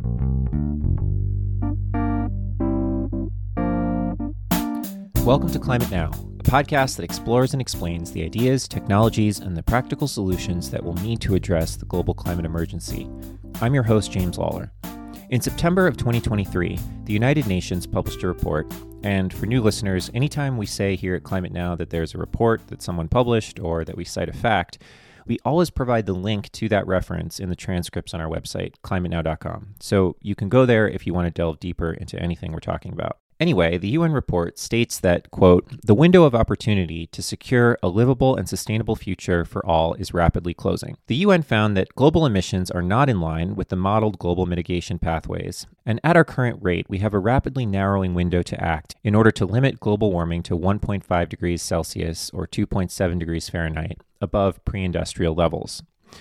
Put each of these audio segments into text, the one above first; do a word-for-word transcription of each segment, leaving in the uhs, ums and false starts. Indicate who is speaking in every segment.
Speaker 1: Welcome to Climate Now, a podcast that explores and explains the ideas, technologies, and the practical solutions that will need to address the global climate emergency. I'm your host, James Lawler. In September of twenty twenty-three, the United Nations published a report, and for new listeners, anytime we say here at Climate Now that there's a report that someone published or that we cite a fact, we always provide the link to that reference in the transcripts on our website, climate now dot com. So you can go there if you want to delve deeper into anything we're talking about. Anyway, the U N report states that, quote, the window of opportunity to secure a livable and sustainable future for all is rapidly closing. The U N found that global emissions are not in line with the modeled global mitigation pathways, and at our current rate, we have a rapidly narrowing window to act in order to limit global warming to one point five degrees Celsius or two point seven degrees Fahrenheit above pre-industrial levels.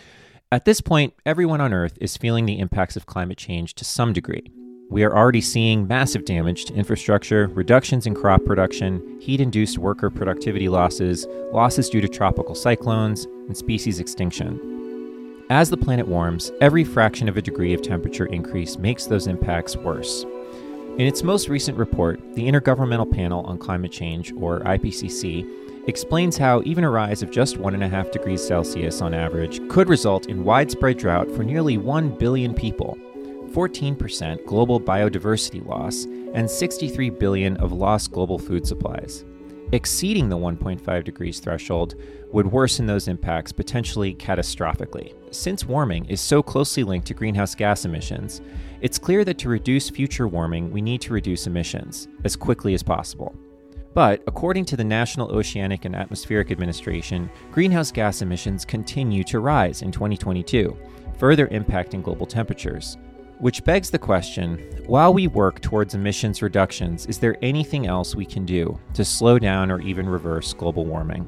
Speaker 1: At this point, everyone on Earth is feeling the impacts of climate change to some degree. We are already seeing massive damage to infrastructure, reductions in crop production, heat-induced worker productivity losses, losses due to tropical cyclones, and species extinction. As the planet warms, every fraction of a degree of temperature increase makes those impacts worse. In its most recent report, the Intergovernmental Panel on Climate Change, or I P C C, explains how even a rise of just one point five degrees Celsius on average could result in widespread drought for nearly one billion people, fourteen percent global biodiversity loss, and sixty-three billion of lost global food supplies. Exceeding the one point five degrees threshold would worsen those impacts potentially catastrophically. Since warming is so closely linked to greenhouse gas emissions, it's clear that to reduce future warming, we need to reduce emissions as quickly as possible. But according to the National Oceanic and Atmospheric Administration, greenhouse gas emissions continue to rise in twenty twenty-two, further impacting global temperatures. Which begs the question, while we work towards emissions reductions, is there anything else we can do to slow down or even reverse global warming?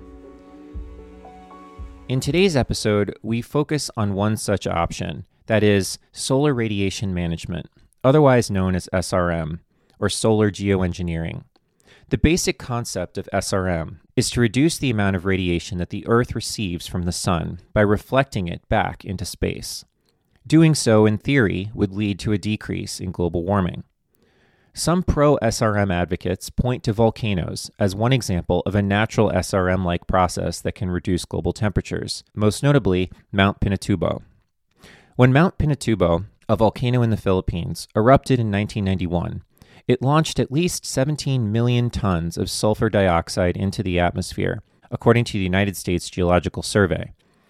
Speaker 1: In today's episode, we focus on one such option, that is, solar radiation management, otherwise known as S R M, or solar geoengineering. The basic concept of S R M is to reduce the amount of radiation that the Earth receives from the sun by reflecting it back into space. Doing so, in theory, would lead to a decrease in global warming. Some pro-S R M advocates point to volcanoes as one example of a natural S R M-like process that can reduce global temperatures, most notably Mount Pinatubo. When Mount Pinatubo, a volcano in the Philippines, erupted in nineteen ninety-one, it launched at least seventeen million tons of sulfur dioxide into the atmosphere, according to the United States Geological Survey.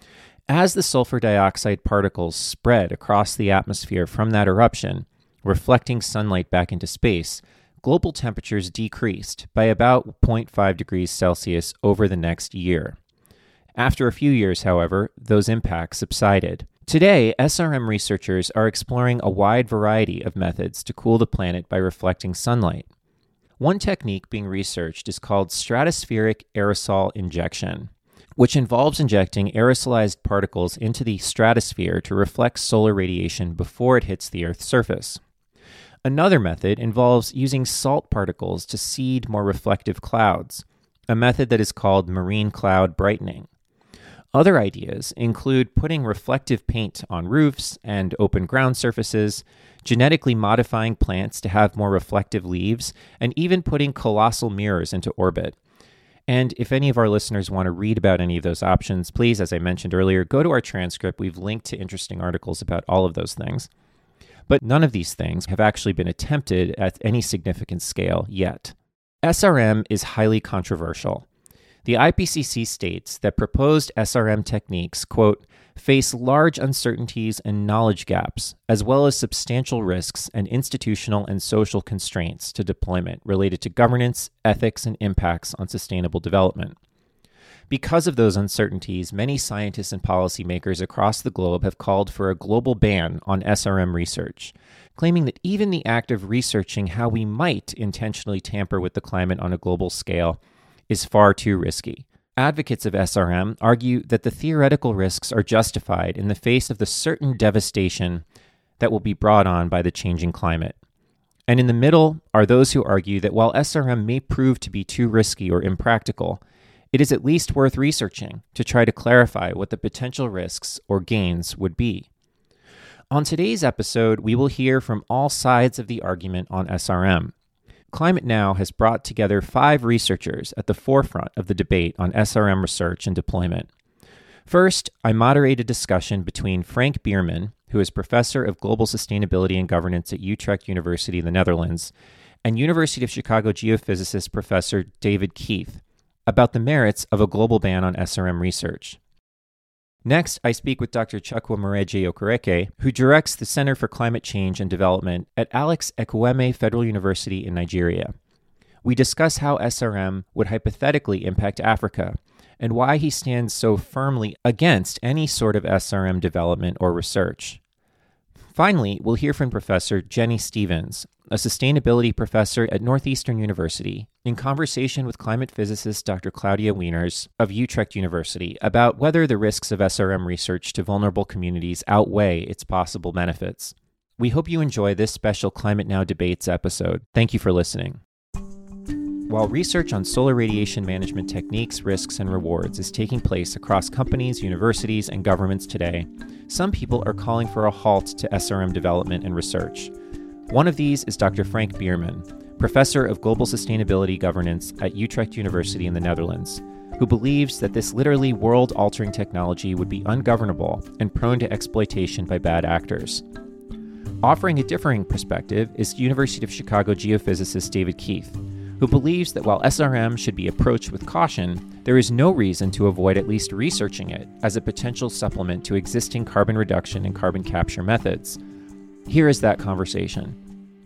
Speaker 1: As the sulfur dioxide particles spread across the atmosphere from that eruption, reflecting sunlight back into space, global temperatures decreased by about zero point five degrees Celsius over the next year. After a few years, however, those impacts subsided. Today, S R M researchers are exploring a wide variety of methods to cool the planet by reflecting sunlight. One technique being researched is called stratospheric aerosol injection, which involves injecting aerosolized particles into the stratosphere to reflect solar radiation before it hits the Earth's surface. Another method involves using salt particles to seed more reflective clouds, a method that is called marine cloud brightening. Other ideas include putting reflective paint on roofs and open ground surfaces, genetically modifying plants to have more reflective leaves, and even putting colossal mirrors into orbit. And if any of our listeners want to read about any of those options, please, as I mentioned earlier, go to our transcript. We've linked to interesting articles about all of those things. But none of these things have actually been attempted at any significant scale yet. S R M is highly controversial. The I P C C states that proposed S R M techniques, quote, face large uncertainties and knowledge gaps, as well as substantial risks and institutional and social constraints to deployment related to governance, ethics, and impacts on sustainable development. Because of those uncertainties, many scientists and policymakers across the globe have called for a global ban on S R M research, claiming that even the act of researching how we might intentionally tamper with the climate on a global scale is far too risky. Advocates of S R M argue that the theoretical risks are justified in the face of the certain devastation that will be brought on by the changing climate. And in the middle are those who argue that while S R M may prove to be too risky or impractical, it is at least worth researching to try to clarify what the potential risks or gains would be. On today's episode, we will hear from all sides of the argument on S R M. Climate Now has brought together five researchers at the forefront of the debate on S R M research and deployment. First, I moderate a discussion between Frank Bierman, who is Professor of Global Sustainability and Governance at Utrecht University in the Netherlands, and University of Chicago geophysicist Professor David Keith, about the merits of a global ban on S R M research. Next, I speak with Doctor Chukwu Moreji-Okereke, who directs the Center for Climate Change and Development at Alex Ekwueme Federal University in Nigeria. We discuss how S R M would hypothetically impact Africa, and why he stands so firmly against any sort of S R M development or research. Finally, we'll hear from Professor Jenny Stevens, a sustainability professor at Northeastern University, in conversation with climate physicist Doctor Claudia Wieners of Utrecht University about whether the risks of S R M research to vulnerable communities outweigh its possible benefits. We hope you enjoy this special Climate Now Debates episode. Thank you for listening. While research on solar radiation management techniques, risks, and rewards is taking place across companies, universities, and governments today, some people are calling for a halt to S R M development and research. One of these is Doctor Frank Bierman, Professor of Global Sustainability Governance at Utrecht University in the Netherlands, who believes that this literally world-altering technology would be ungovernable and prone to exploitation by bad actors. Offering a differing perspective is University of Chicago geophysicist David Keith, who believes that while S R M should be approached with caution, there is no reason to avoid at least researching it as a potential supplement to existing carbon reduction and carbon capture methods. Here is that conversation.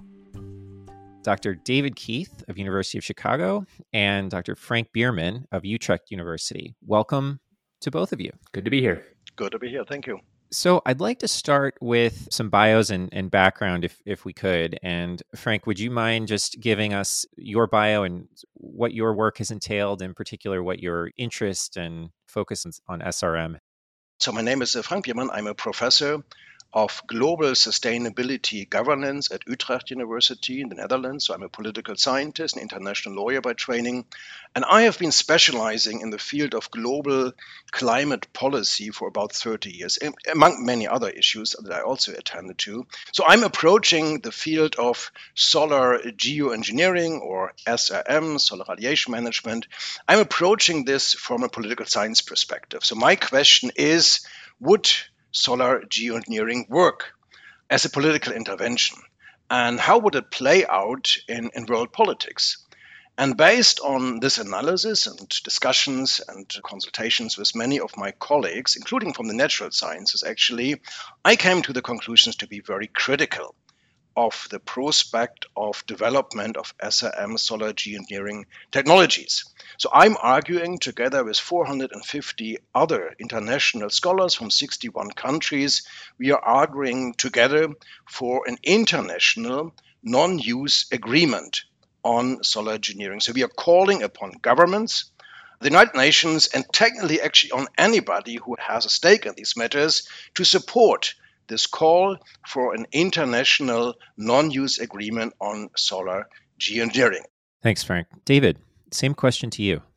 Speaker 1: Doctor David Keith of University of Chicago and Doctor Frank Bierman of Utrecht University. Welcome to both of you.
Speaker 2: Good to be here.
Speaker 3: Good to be here. Thank you.
Speaker 1: So I'd like to start with some bios and, and background if, if we could. And Frank, would you mind just giving us your bio and what your work has entailed, in particular, what your interest and focus on S R M?
Speaker 3: So my name is uh, Frank Bierman. I'm a professor of Global Sustainability Governance at Utrecht University in the Netherlands. So I'm a political scientist, an international lawyer by training. And I have been specializing in the field of global climate policy for about thirty years, among many other issues that I also attended to. So I'm approaching the field of solar geoengineering, or S R M, solar radiation management. I'm approaching this from a political science perspective. So my question is, would solar geoengineering work as a political intervention? And how would it play out in, in world politics? And based on this analysis and discussions and consultations with many of my colleagues, including from the natural sciences actually, I came to the conclusions to be very critical of the prospect of development of S R M solar geoengineering technologies. So I'm arguing together with four hundred fifty other international scholars from sixty-one countries, we are arguing together for an international non-use agreement on solar engineering. So we are calling upon governments, the United Nations, and technically actually on anybody who has a stake in these matters to support this call for an international non-use agreement on solar geoengineering.
Speaker 1: Thanks, Frank. David, same question to you.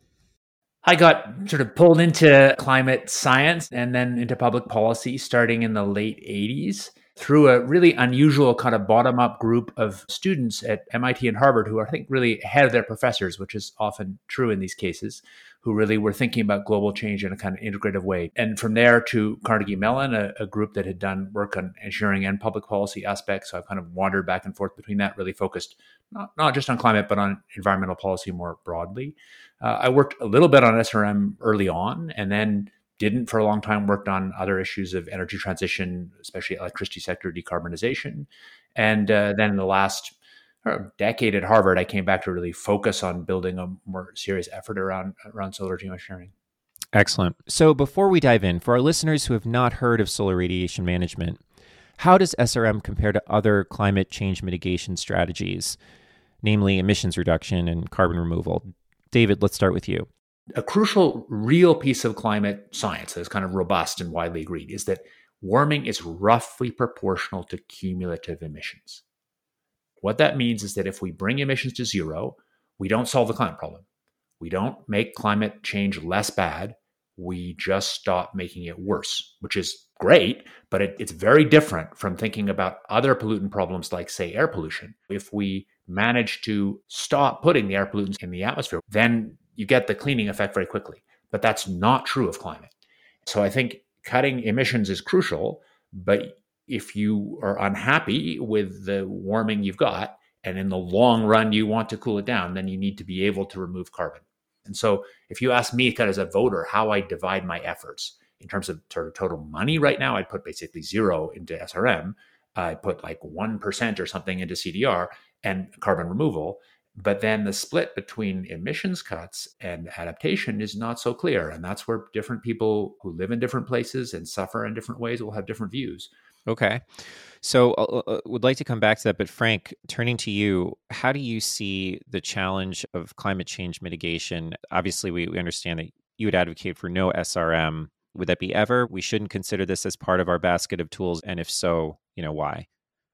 Speaker 2: I got sort of pulled into climate science and then into public policy starting in the late eighties through a really unusual kind of bottom-up group of students at M I T and Harvard who are, I think, really ahead of their professors, which is often true in these cases, who really were thinking about global change in a kind of integrative way. And from there to Carnegie Mellon, a, a group that had done work on engineering and public policy aspects. So I've kind of wandered back and forth between that, really focused not, not just on climate, but on environmental policy more broadly. Uh, I worked a little bit on S R M early on, and then didn't for a long time, worked on other issues of energy transition, especially electricity sector decarbonization. And uh, then in the last know, decade at Harvard, I came back to really focus on building a more serious effort around, around solar geoengineering.
Speaker 1: Excellent. So before we dive in, for our listeners who have not heard of solar radiation management, how does S R M compare to other climate change mitigation strategies, namely emissions reduction and carbon removal? David, let's start with you.
Speaker 2: A crucial, real piece of climate science that is kind of robust and widely agreed is that warming is roughly proportional to cumulative emissions. What that means is that if we bring emissions to zero, we don't solve the climate problem. We don't make climate change less bad. We just stop making it worse, which is great, but it, it's very different from thinking about other pollutant problems like, say, air pollution. If we manage to stop putting the air pollutants in the atmosphere, then you get the cleaning effect very quickly. But that's not true of climate. So I think cutting emissions is crucial, but if you are unhappy with the warming you've got, and in the long run you want to cool it down, then you need to be able to remove carbon. And so if you ask me kind of as a voter how I divide my efforts in terms of total money right now, I'd put basically zero into S R M. I put like one percent or something into C D R and carbon removal. But then the split between emissions cuts and adaptation is not so clear. And that's where different people who live in different places and suffer in different ways will have different views.
Speaker 1: Okay. So I uh, would like to come back to that. But Frank, turning to you, how do you see the challenge of climate change mitigation? Obviously, we, we understand that you would advocate for no S R M. Would that be ever? We shouldn't consider this as part of our basket of tools. And if so, you know, why?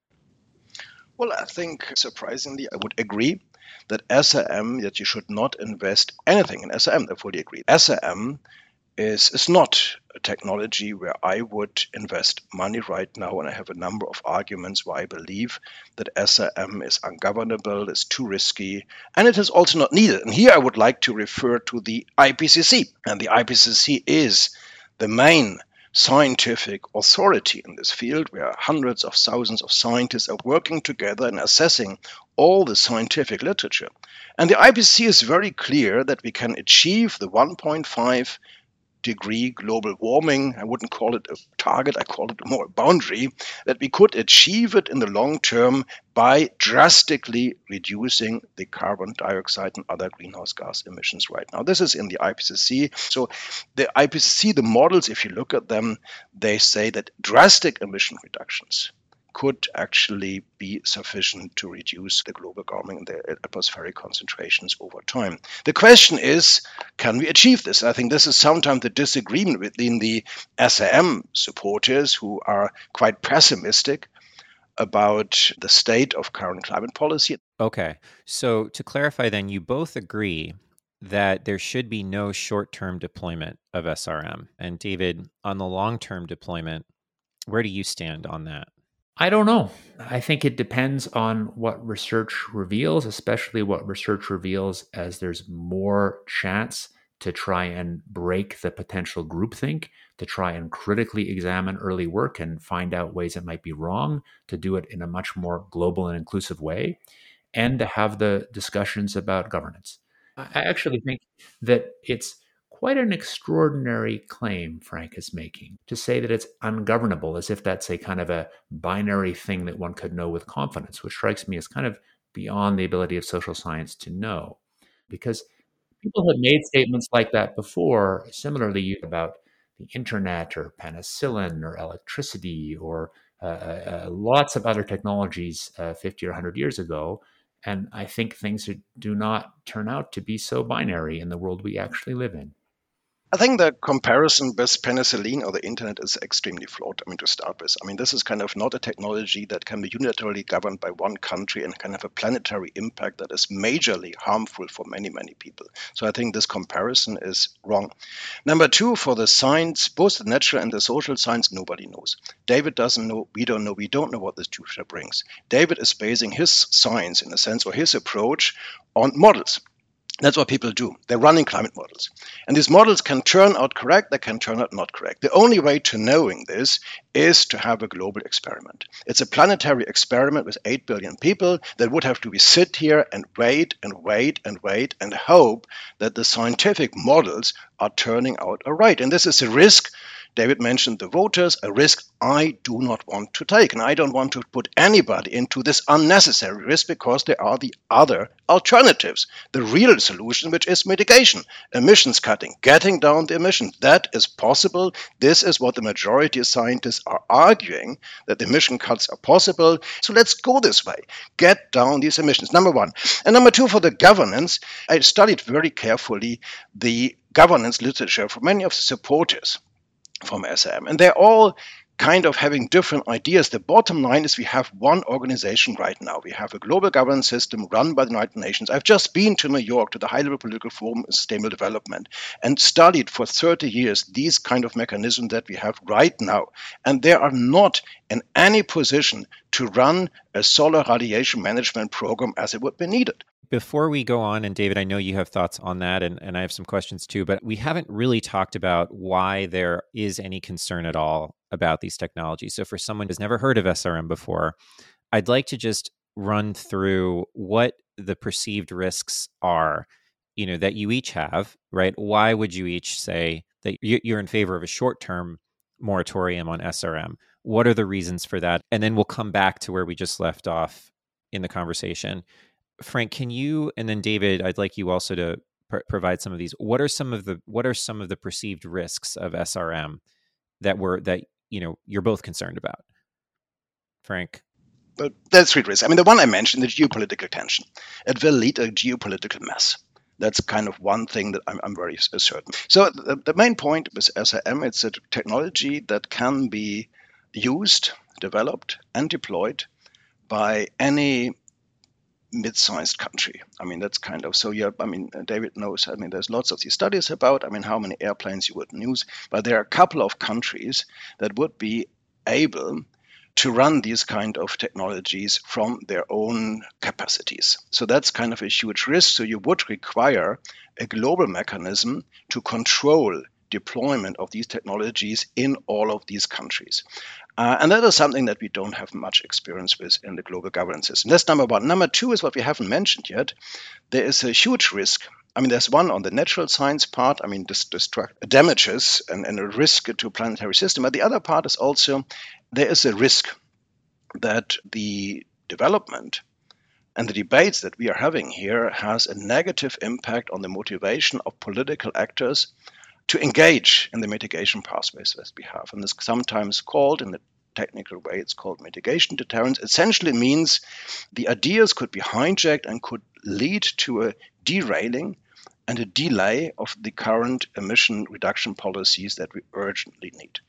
Speaker 3: Well, I think surprisingly, I would agree that S R M, that you should not invest anything in S R M. I fully agree. S R M is, is not a technology where I would invest money right now, and I have a number of arguments why I believe that S R M is ungovernable, is too risky, and it is also not needed. And here I would like to refer to the I P C C. And the I P C C is the main scientific authority in this field, where hundreds of thousands of scientists are working together and assessing all the scientific literature. And the I P C C is very clear that we can achieve the one point five degree global warming. I wouldn't call it a target, I call it more a boundary, that we could achieve it in the long term by drastically reducing the carbon dioxide and other greenhouse gas emissions right now. This is in the I P C C. So the I P C C, the models, if you look at them, they say that drastic emission reductions could actually be sufficient to reduce the global warming and the atmospheric concentrations over time. The question is, can we achieve this? I think this is sometimes the disagreement within the S R M supporters, who are quite pessimistic about the state of current climate policy.
Speaker 1: Okay. So to clarify then, you both agree that there should be no short-term deployment of S R M. And David, on the long-term deployment, where do you stand on that?
Speaker 2: I don't know. I think it depends on what research reveals, especially what research reveals as there's more chance to try and break the potential groupthink, to try and critically examine early work and find out ways it might be wrong, to do it in a much more global and inclusive way, and to have the discussions about governance. I actually think that it's quite an extraordinary claim Frank is making, to say that it's ungovernable, as if that's a kind of a binary thing that one could know with confidence, which strikes me as kind of beyond the ability of social science to know. Because people have made statements like that before, similarly about the internet or penicillin or electricity or uh, uh, lots of other technologies uh, fifty or one hundred years ago. And I think things do not turn out to be so binary in the world we actually live in.
Speaker 3: I think the comparison with penicillin or the internet is extremely flawed, I mean, to start with. I mean, this is kind of not a technology that can be unilaterally governed by one country and can have a planetary impact that is majorly harmful for many, many people. So I think this comparison is wrong. Number two, for the science, both the natural and the social science, nobody knows. David doesn't know, we don't know, we don't know what this future brings. David is basing his science, in a sense, or his approach on models. That's what people do. They're running climate models. And these models can turn out correct, they can turn out not correct. The only way to knowing this is to have a global experiment. It's a planetary experiment with eight billion people that would have to be sit here and wait and wait and wait and hope that the scientific models are turning out all right. And this is a risk. David mentioned the voters, a risk I do not want to take. And I don't want to put anybody into this unnecessary risk, because there are the other alternatives. The real solution, which is mitigation, emissions cutting, getting down the emissions. That is possible. This is what the majority of scientists are arguing, that the emission cuts are possible. So let's go this way. Get down these emissions, number one. And number two, for the governance, I studied very carefully the governance literature for many of the supporters from S R M. And they're all kind of having different ideas. The bottom line is we have one organization right now. We have a global governance system run by the United Nations. I've just been to New York to the High-Level Political Forum on Sustainable Development and studied for thirty years these kind of mechanisms that we have right now. And they are not in any position to run a solar radiation management program as it would be needed.
Speaker 1: Before we go on, and David, I know you have thoughts on that, and, and I have some questions too, but we haven't really talked about why there is any concern at all about these technologies. So for someone who's never heard of S R M before, I'd like to just run through what the perceived risks are, you know, that you each have, right? Why would you each say that you're in favor of a short-term moratorium on S R M? What are the reasons for that? And then we'll come back to where we just left off in the conversation. Frank, can you, and then David, I'd like you also to pr- provide some of these. What are some of the what are some of the perceived risks of S R M that were that you know you're both concerned about? Frank.
Speaker 3: But that's three risks. I mean, the one I mentioned, the geopolitical tension. It will lead to a geopolitical mess. That's kind of one thing that I'm, I'm very certain. So the, the main point with S R M, it's a technology that can be used, developed, and deployed by any mid-sized country. I mean, that's kind of, so yeah, I mean, David knows, I mean, there's lots of these studies about, I mean, how many airplanes you would use, but there are a couple of countries that would be able to run these kind of technologies from their own capacities. So that's kind of a huge risk. So you would require a global mechanism to control deployment of these technologies in all of these countries. Uh, and that is something that we don't have much experience with in the global governance system. That's number one. Number two is what we haven't mentioned yet. There is a huge risk. I mean, there's one on the natural science part, I mean, dis- destruct damages and, and a risk to a planetary system. But the other part is also there is a risk that the development and the debates that we are having here has a negative impact on the motivation of political actors to engage in the mitigation pathways that we have. And this is sometimes called, in the technical way, it's called mitigation deterrence. Essentially means the ideas could be hijacked and could lead to a derailing and a delay of the current emission reduction policies that we urgently need.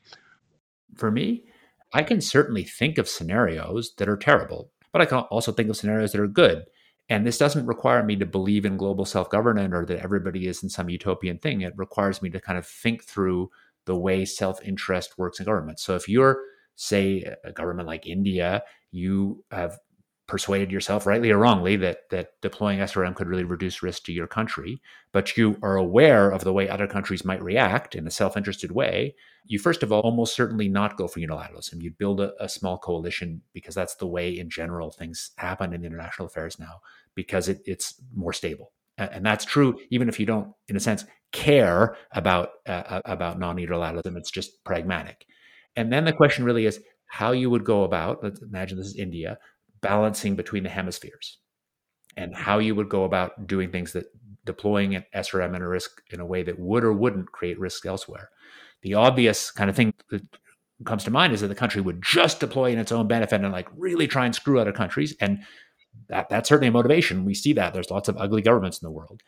Speaker 2: For me, I can certainly think of scenarios that are terrible, but I can also think of scenarios that are good. And this doesn't require me to believe in global self-governance or that everybody is in some utopian thing. It requires me to kind of think through the way self-interest works in government. So if you're, say, a government like India, you have persuaded yourself, rightly or wrongly, that that deploying S R M could really reduce risk to your country, but you are aware of the way other countries might react in a self-interested way, you first of all almost certainly not go for unilateralism. You'd build a, a small coalition because that's the way in general things happen in international affairs now, because it, it's more stable. And that's true even if you don't, in a sense, care about uh, about non-unilateralism. It's just pragmatic. And then the question really is how you would go about, let's imagine this is India, balancing between the hemispheres and how you would go about doing things that deploying an S R M in a risk in a way that would or wouldn't create risk elsewhere. The obvious kind of thing that comes to mind is that the country would just deploy in its own benefit and like really try and screw other countries. And that, that's certainly a motivation. We see that. There's lots of ugly governments in the world.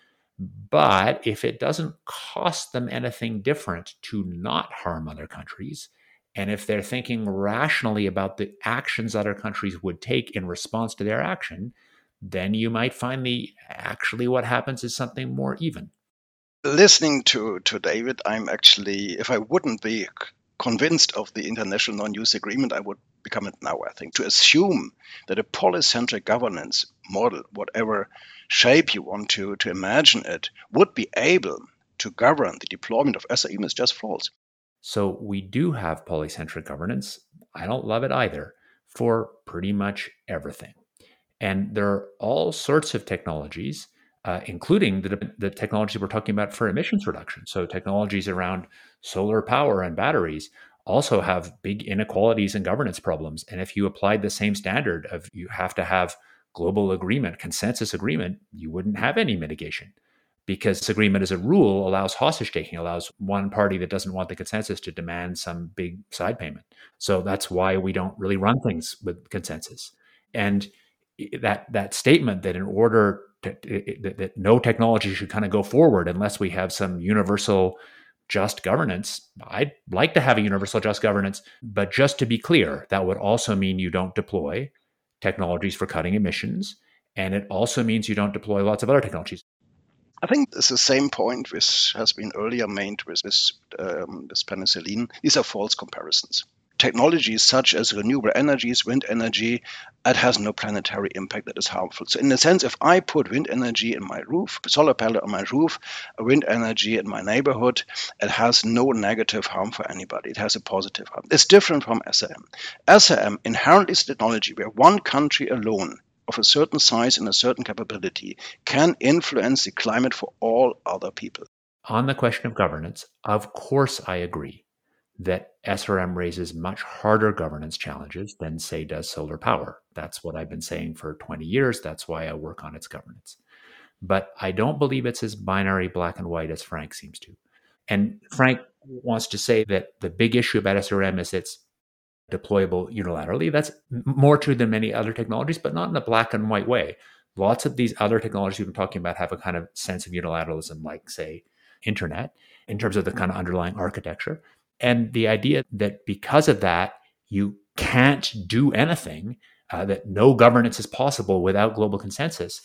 Speaker 2: But if it doesn't cost them anything different to not harm other countries, and if they're thinking rationally about the actions other countries would take in response to their action, then you might find the actually what happens is something more even.
Speaker 3: Listening to, to David, I'm actually, if I wouldn't be convinced of the international non-use agreement, I would become it now, I think. To assume that a polycentric governance model, whatever shape you want to, to imagine it, would be able to govern the deployment of S R M is just false.
Speaker 2: So we do have polycentric governance. I don't love it either for pretty much everything. And there are all sorts of technologies, uh, including the, the technology we're talking about for emissions reduction. So technologies around solar power and batteries also have big inequalities and governance problems. And if you applied the same standard of you have to have global agreement, consensus agreement, you wouldn't have any mitigation. Because this agreement as a rule allows hostage taking, allows one party that doesn't want the consensus to demand some big side payment. So that's why we don't really run things with consensus. And that that statement that in order to, that, that no technology should kind of go forward unless we have some universal just governance, I'd like to have a universal just governance, but just to be clear, that would also mean you don't deploy technologies for cutting emissions. And it also means you don't deploy lots of other technologies.
Speaker 3: I think it's the same point which has been earlier made with this, um, this penicillin. These are false comparisons. Technologies such as renewable energies, wind energy, it has no planetary impact that is harmful. So in a sense, if I put wind energy in my roof, solar panel on my roof, wind energy in my neighborhood, it has no negative harm for anybody. It has a positive harm. It's different from S R M. S R M inherently is a technology where one country alone of a certain size and a certain capability can influence the climate for all other people.
Speaker 2: On the question of governance, of course I agree that S R M raises much harder governance challenges than, say, does solar power. That's what I've been saying for twenty years. That's why I work on its governance. But I don't believe it's as binary black and white as Frank seems to. And Frank wants to say that the big issue about S R M is it's deployable unilaterally. That's more true than many other technologies, but not in a black and white way. Lots of these other technologies we've been talking about have a kind of sense of unilateralism, like, say, internet, in terms of the kind of underlying architecture. And the idea that because of that, you can't do anything, uh, that no governance is possible without global consensus,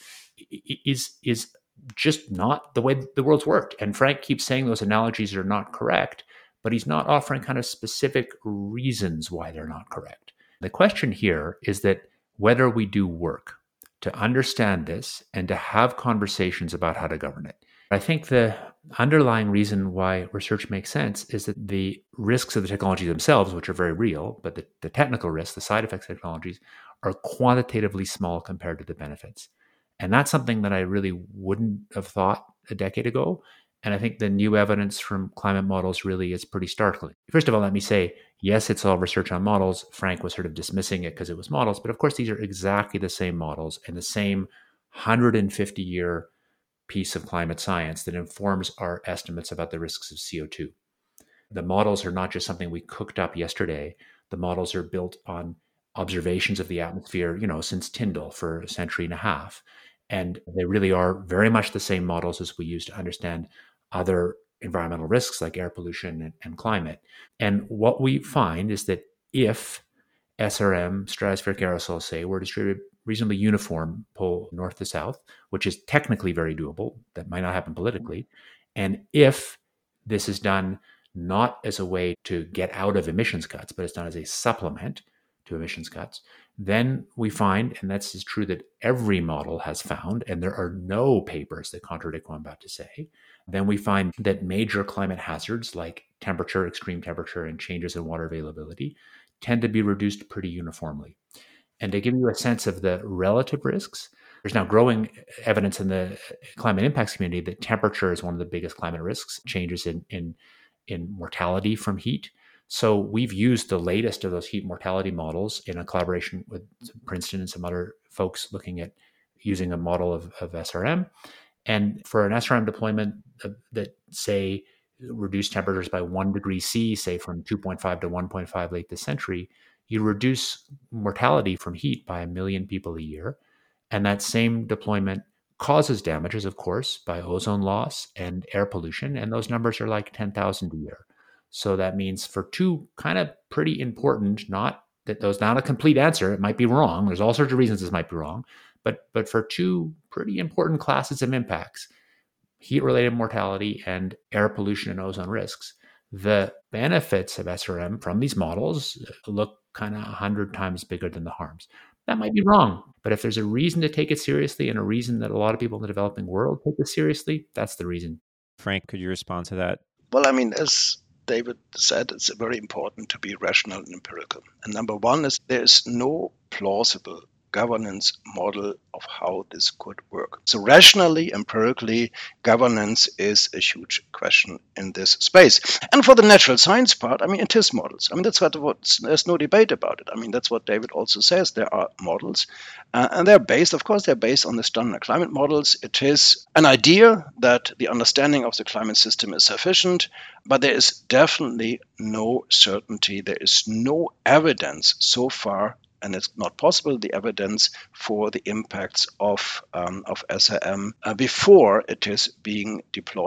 Speaker 2: is, is just not the way the world's worked. And Frank keeps saying those analogies are not correct, but he's not offering kind of specific reasons why they're not correct. The question here is that whether we do work to understand this and to have conversations about how to govern it. I think the underlying reason why research makes sense is that the risks of the technology themselves, which are very real, but the, the technical risks, the side effects of technologies, are quantitatively small compared to the benefits. And that's something that I really wouldn't have thought a decade ago. And I think the new evidence from climate models really is pretty startling. First of all, let me say, yes, it's all research on models. Frank was sort of dismissing it because it was models. But of course, these are exactly the same models and the same one hundred fifty year piece of climate science that informs our estimates about the risks of C O two. The models are not just something we cooked up yesterday. The models are built on observations of the atmosphere, you know, since Tyndall for a century and a half. And they really are very much the same models as we use to understand other environmental risks like air pollution and, and climate. And what we find is that if S R M, stratospheric aerosols, say, were distributed reasonably uniform pole north to south, which is technically very doable, that might not happen politically, and if this is done not as a way to get out of emissions cuts, but it's done as a supplement to emissions cuts, then we find, and that's is true that every model has found, and there are no papers that contradict what I'm about to say, then we find that major climate hazards like temperature, extreme temperature, and changes in water availability tend to be reduced pretty uniformly. And to give you a sense of the relative risks, there's now growing evidence in the climate impacts community that temperature is one of the biggest climate risks, changes in, in, in mortality from heat. So we've used the latest of those heat mortality models in a collaboration with Princeton and some other folks looking at using a model of, of S R M. And for an S R M deployment uh, that, say, reduce temperatures by one degree C, say from two point five to one point five late this century, you reduce mortality from heat by a million people a year. And that same deployment causes damages, of course, by ozone loss and air pollution. And those numbers are like ten thousand a year. So that means for two kind of pretty important, not that those not a complete answer, it might be wrong. There's all sorts of reasons this might be wrong. But, but for two pretty important classes of impacts, heat-related mortality and air pollution and ozone risks, the benefits of S R M from these models look kind of a hundred times bigger than the harms. That might be wrong, but if there's a reason to take it seriously and a reason that a lot of people in the developing world take it seriously, that's the reason.
Speaker 1: Frank, could you respond to that?
Speaker 3: Well, I mean, as David said, it's very important to be rational and empirical. And number one is there is no plausible governance model of how this could work. So rationally, empirically, governance is a huge question in this space. And for the natural science part, I mean, it is models. I mean, that's what, what there's no debate about it. I mean, that's what David also says. There are models, uh, and they're based, of course, they're based on the standard climate models. It is an idea that the understanding of the climate system is sufficient, but there is definitely no certainty. There is no evidence so far, and it's not possible, the evidence for the impacts of um, of S R M uh, before it is being deployed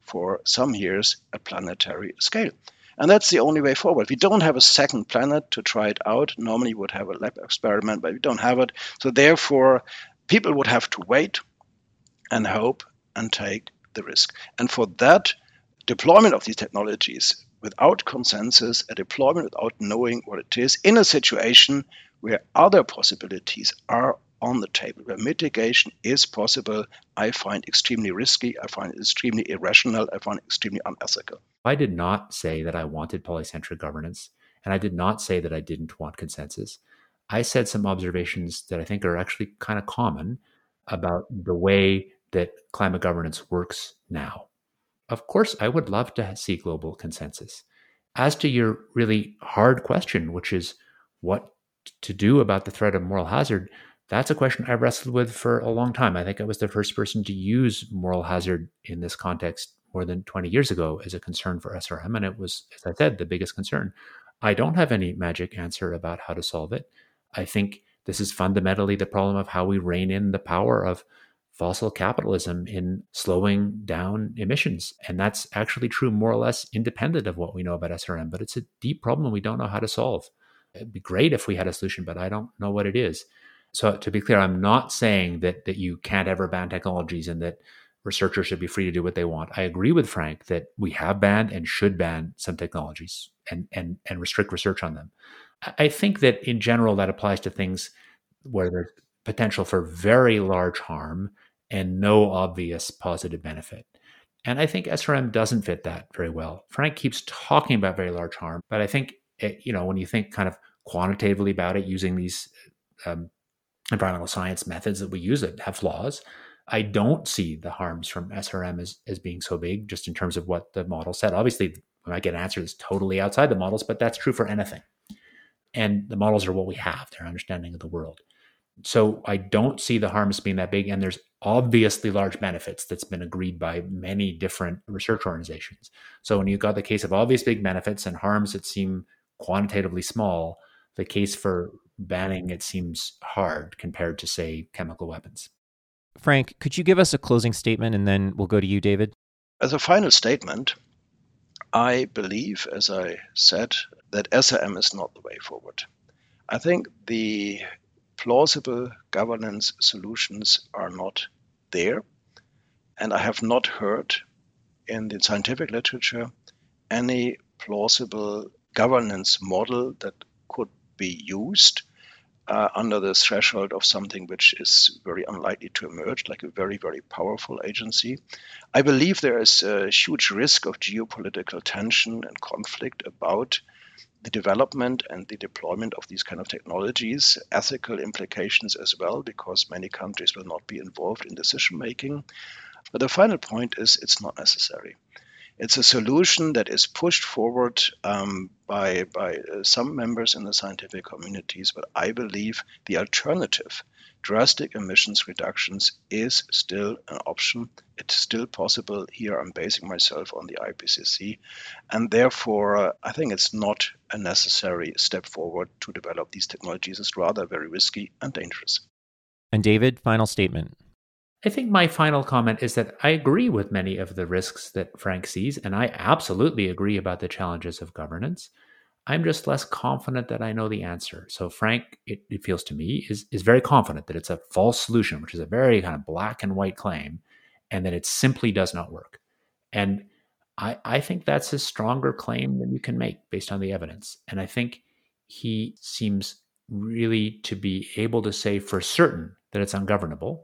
Speaker 3: for some years at planetary scale. And that's the only way forward. We don't have a second planet to try it out. Normally we would have a lab experiment, but we don't have it. So therefore, people would have to wait and hope and take the risk. And for that, deployment of these technologies without consensus, a deployment without knowing what it is, in a situation where other possibilities are on the table, where mitigation is possible, I find extremely risky, I find it extremely irrational, I find it extremely unethical.
Speaker 2: I did not say that I wanted polycentric governance, and I did not say that I didn't want consensus. I said some observations that I think are actually kind of common about the way that climate governance works now. Of course, I would love to see global consensus. As to your really hard question, which is what to do about the threat of moral hazard, that's a question I wrestled with for a long time. I think I was the first person to use moral hazard in this context more than twenty years ago as a concern for S R M. And it was, as I said, the biggest concern. I don't have any magic answer about how to solve it. I think this is fundamentally the problem of how we rein in the power of fossil capitalism in slowing down emissions. And that's actually true more or less independent of what we know about S R M, but it's a deep problem we don't know how to solve. It'd be great if we had a solution, but I don't know what it is. So to be clear, I'm not saying that that you can't ever ban technologies and that researchers should be free to do what they want. I agree with Frank that we have banned and should ban some technologies and and and restrict research on them. I think that in general that applies to things where there's potential for very large harm and no obvious positive benefit. And I think S R M doesn't fit that very well. Frank keeps talking about very large harm, but I think, it, you know, when you think kind of quantitatively about it using these um, environmental science methods that we use that have flaws, I don't see the harms from S R M as, as being so big, just in terms of what the model said. Obviously, we might get an answer that's totally outside the models, but that's true for anything. And the models are what we have, their understanding of the world. So I don't see the harms being that big. And there's obviously large benefits that's been agreed by many different research organizations. So when you've got the case of obvious big benefits and harms that seem quantitatively small, the case for banning it seems hard compared to, say, chemical weapons.
Speaker 1: Frank, could you give us a closing statement and then we'll go to you, David?
Speaker 3: As a final statement, I believe, as I said, that S R M is not the way forward. I think the plausible governance solutions are not there, and I have not heard in the scientific literature any plausible governance model that could be used uh, under the threshold of something which is very unlikely to emerge, like a very, very powerful agency. I believe there is a huge risk of geopolitical tension and conflict about the development and the deployment of these kind of technologies, ethical implications as well, because many countries will not be involved in decision making. But the final point is it's not necessary. It's a solution that is pushed forward um, by, by uh, some members in the scientific communities, but I believe the alternative, drastic emissions reductions, is still an option. It's still possible. Here I'm basing myself on the I P C C, and therefore uh, I think it's not a necessary step forward to develop these technologies. It's rather very risky and dangerous.
Speaker 1: And David, final statement.
Speaker 2: I think my final comment is that I agree with many of the risks that Frank sees, and I absolutely agree about the challenges of governance. I'm just less confident that I know the answer. So Frank, it, it feels to me, is, is very confident that it's a false solution, which is a very kind of black and white claim, and that it simply does not work. And I, I think that's a stronger claim than you can make based on the evidence. And I think he seems really to be able to say for certain that it's ungovernable.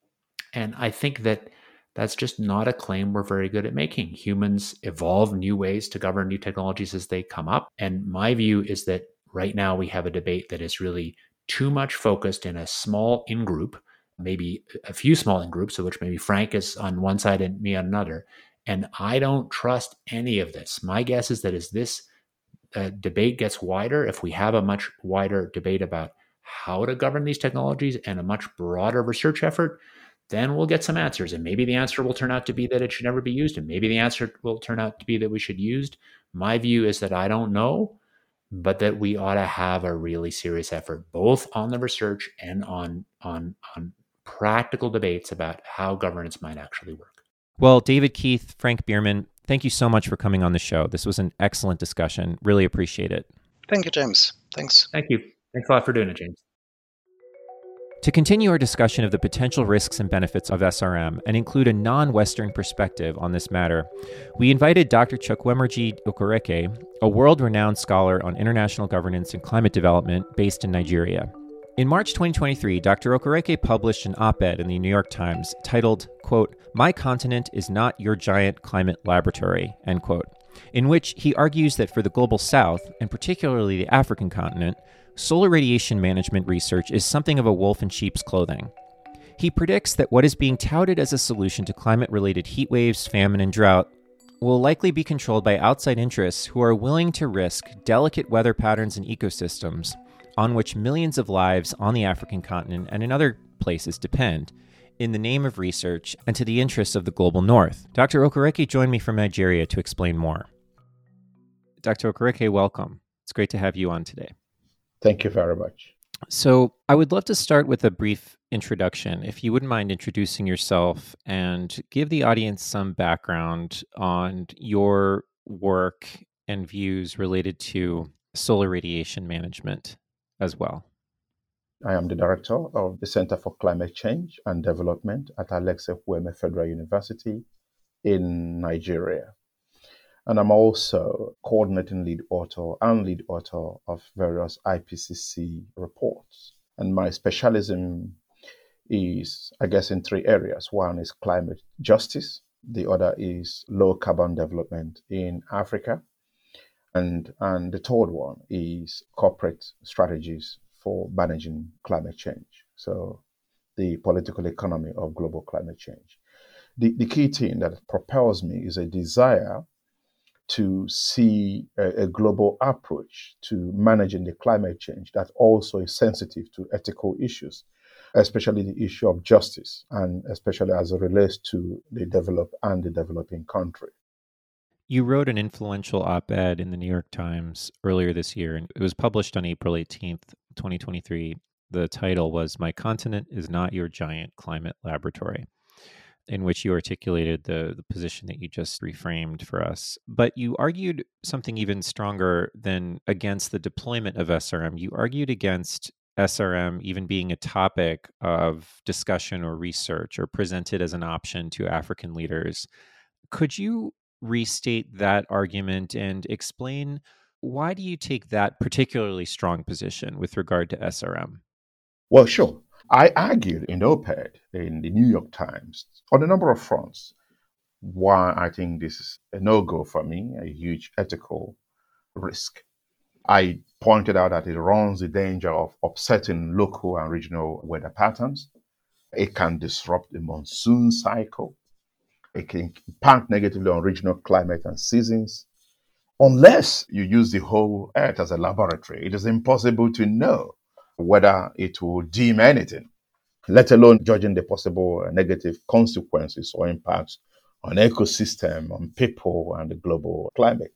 Speaker 2: And I think that that's just not a claim we're very good at making. Humans evolve new ways to govern new technologies as they come up. And my view is that right now we have a debate that is really too much focused in a small in-group, maybe a few small in-groups, of which maybe Frank is on one side and me on another. And I don't trust any of this. My guess is that as this uh, debate gets wider, if we have a much wider debate about how to govern these technologies and a much broader research effort, then we'll get some answers. And maybe the answer will turn out to be that it should never be used. And maybe the answer will turn out to be that we should use. My view is that I don't know, but that we ought to have a really serious effort, both on the research and on, on, on practical debates about how governance might actually work.
Speaker 1: Well, David Keith, Frank Bierman, thank you so much for coming on the show. This was an excellent discussion. Really appreciate it.
Speaker 3: Thank you, James. Thanks.
Speaker 2: Thank you. Thanks a lot for doing it, James.
Speaker 1: To continue our discussion of the potential risks and benefits of S R M and include a non-Western perspective on this matter, we invited Doctor Chukwuemeka Okereke, a world-renowned scholar on international governance and climate development based in Nigeria. In March twenty twenty-three, Doctor Okereke published an op-ed in the New York Times titled, quote, "My continent is not your giant climate laboratory," end quote, in which he argues that for the global south, and particularly the African continent, solar radiation management research is something of a wolf in sheep's clothing. He predicts that what is being touted as a solution to climate-related heat waves, famine, and drought will likely be controlled by outside interests who are willing to risk delicate weather patterns and ecosystems on which millions of lives on the African continent and in other places depend, in the name of research and to the interests of the global north. Doctor Okereke joined me from Nigeria to explain more. Doctor Okereke, welcome. It's great to have you on today.
Speaker 4: Thank you very much.
Speaker 1: So I would love to start with a brief introduction. If you wouldn't mind introducing yourself and give the audience some background on your work and views related to solar radiation management as well.
Speaker 4: I am the director of the Center for Climate Change and Development at Alex Ekwueme Federal University in Nigeria. And I'm also coordinating lead author and lead author of various I P C C reports. And my specialism is, I guess, in three areas. One is climate justice. The other is low carbon development in Africa. And, and the third one is corporate strategies for managing climate change. So the political economy of global climate change. The, the key thing that propels me is a desire to see a, a global approach to managing the climate change that also is sensitive to ethical issues, especially the issue of justice, and especially as it relates to the developed and the developing country.
Speaker 1: You wrote an influential op-ed in the New York Times earlier this year, and it was published on April eighteenth, twenty twenty-three. The title was "My Continent is Not Your Giant Climate Laboratory," in which you articulated the, the position that you just reframed for us. But you argued something even stronger than against the deployment of S R M. You argued against S R M even being a topic of discussion or research or presented as an option to African leaders. Could you restate that argument and explain why do you take that particularly strong position with regard to S R M?
Speaker 4: Well, sure. I argued in the op-ed in the New York Times on a number of fronts why I think this is a no-go for me, a huge ethical risk. I pointed out that it runs the danger of upsetting local and regional weather patterns. It can disrupt the monsoon cycle. It can impact negatively on regional climate and seasons. Unless you use the whole Earth as a laboratory, it is impossible to know whether it will dim anything, let alone judging the possible negative consequences or impacts on ecosystem, on people, and the global climate.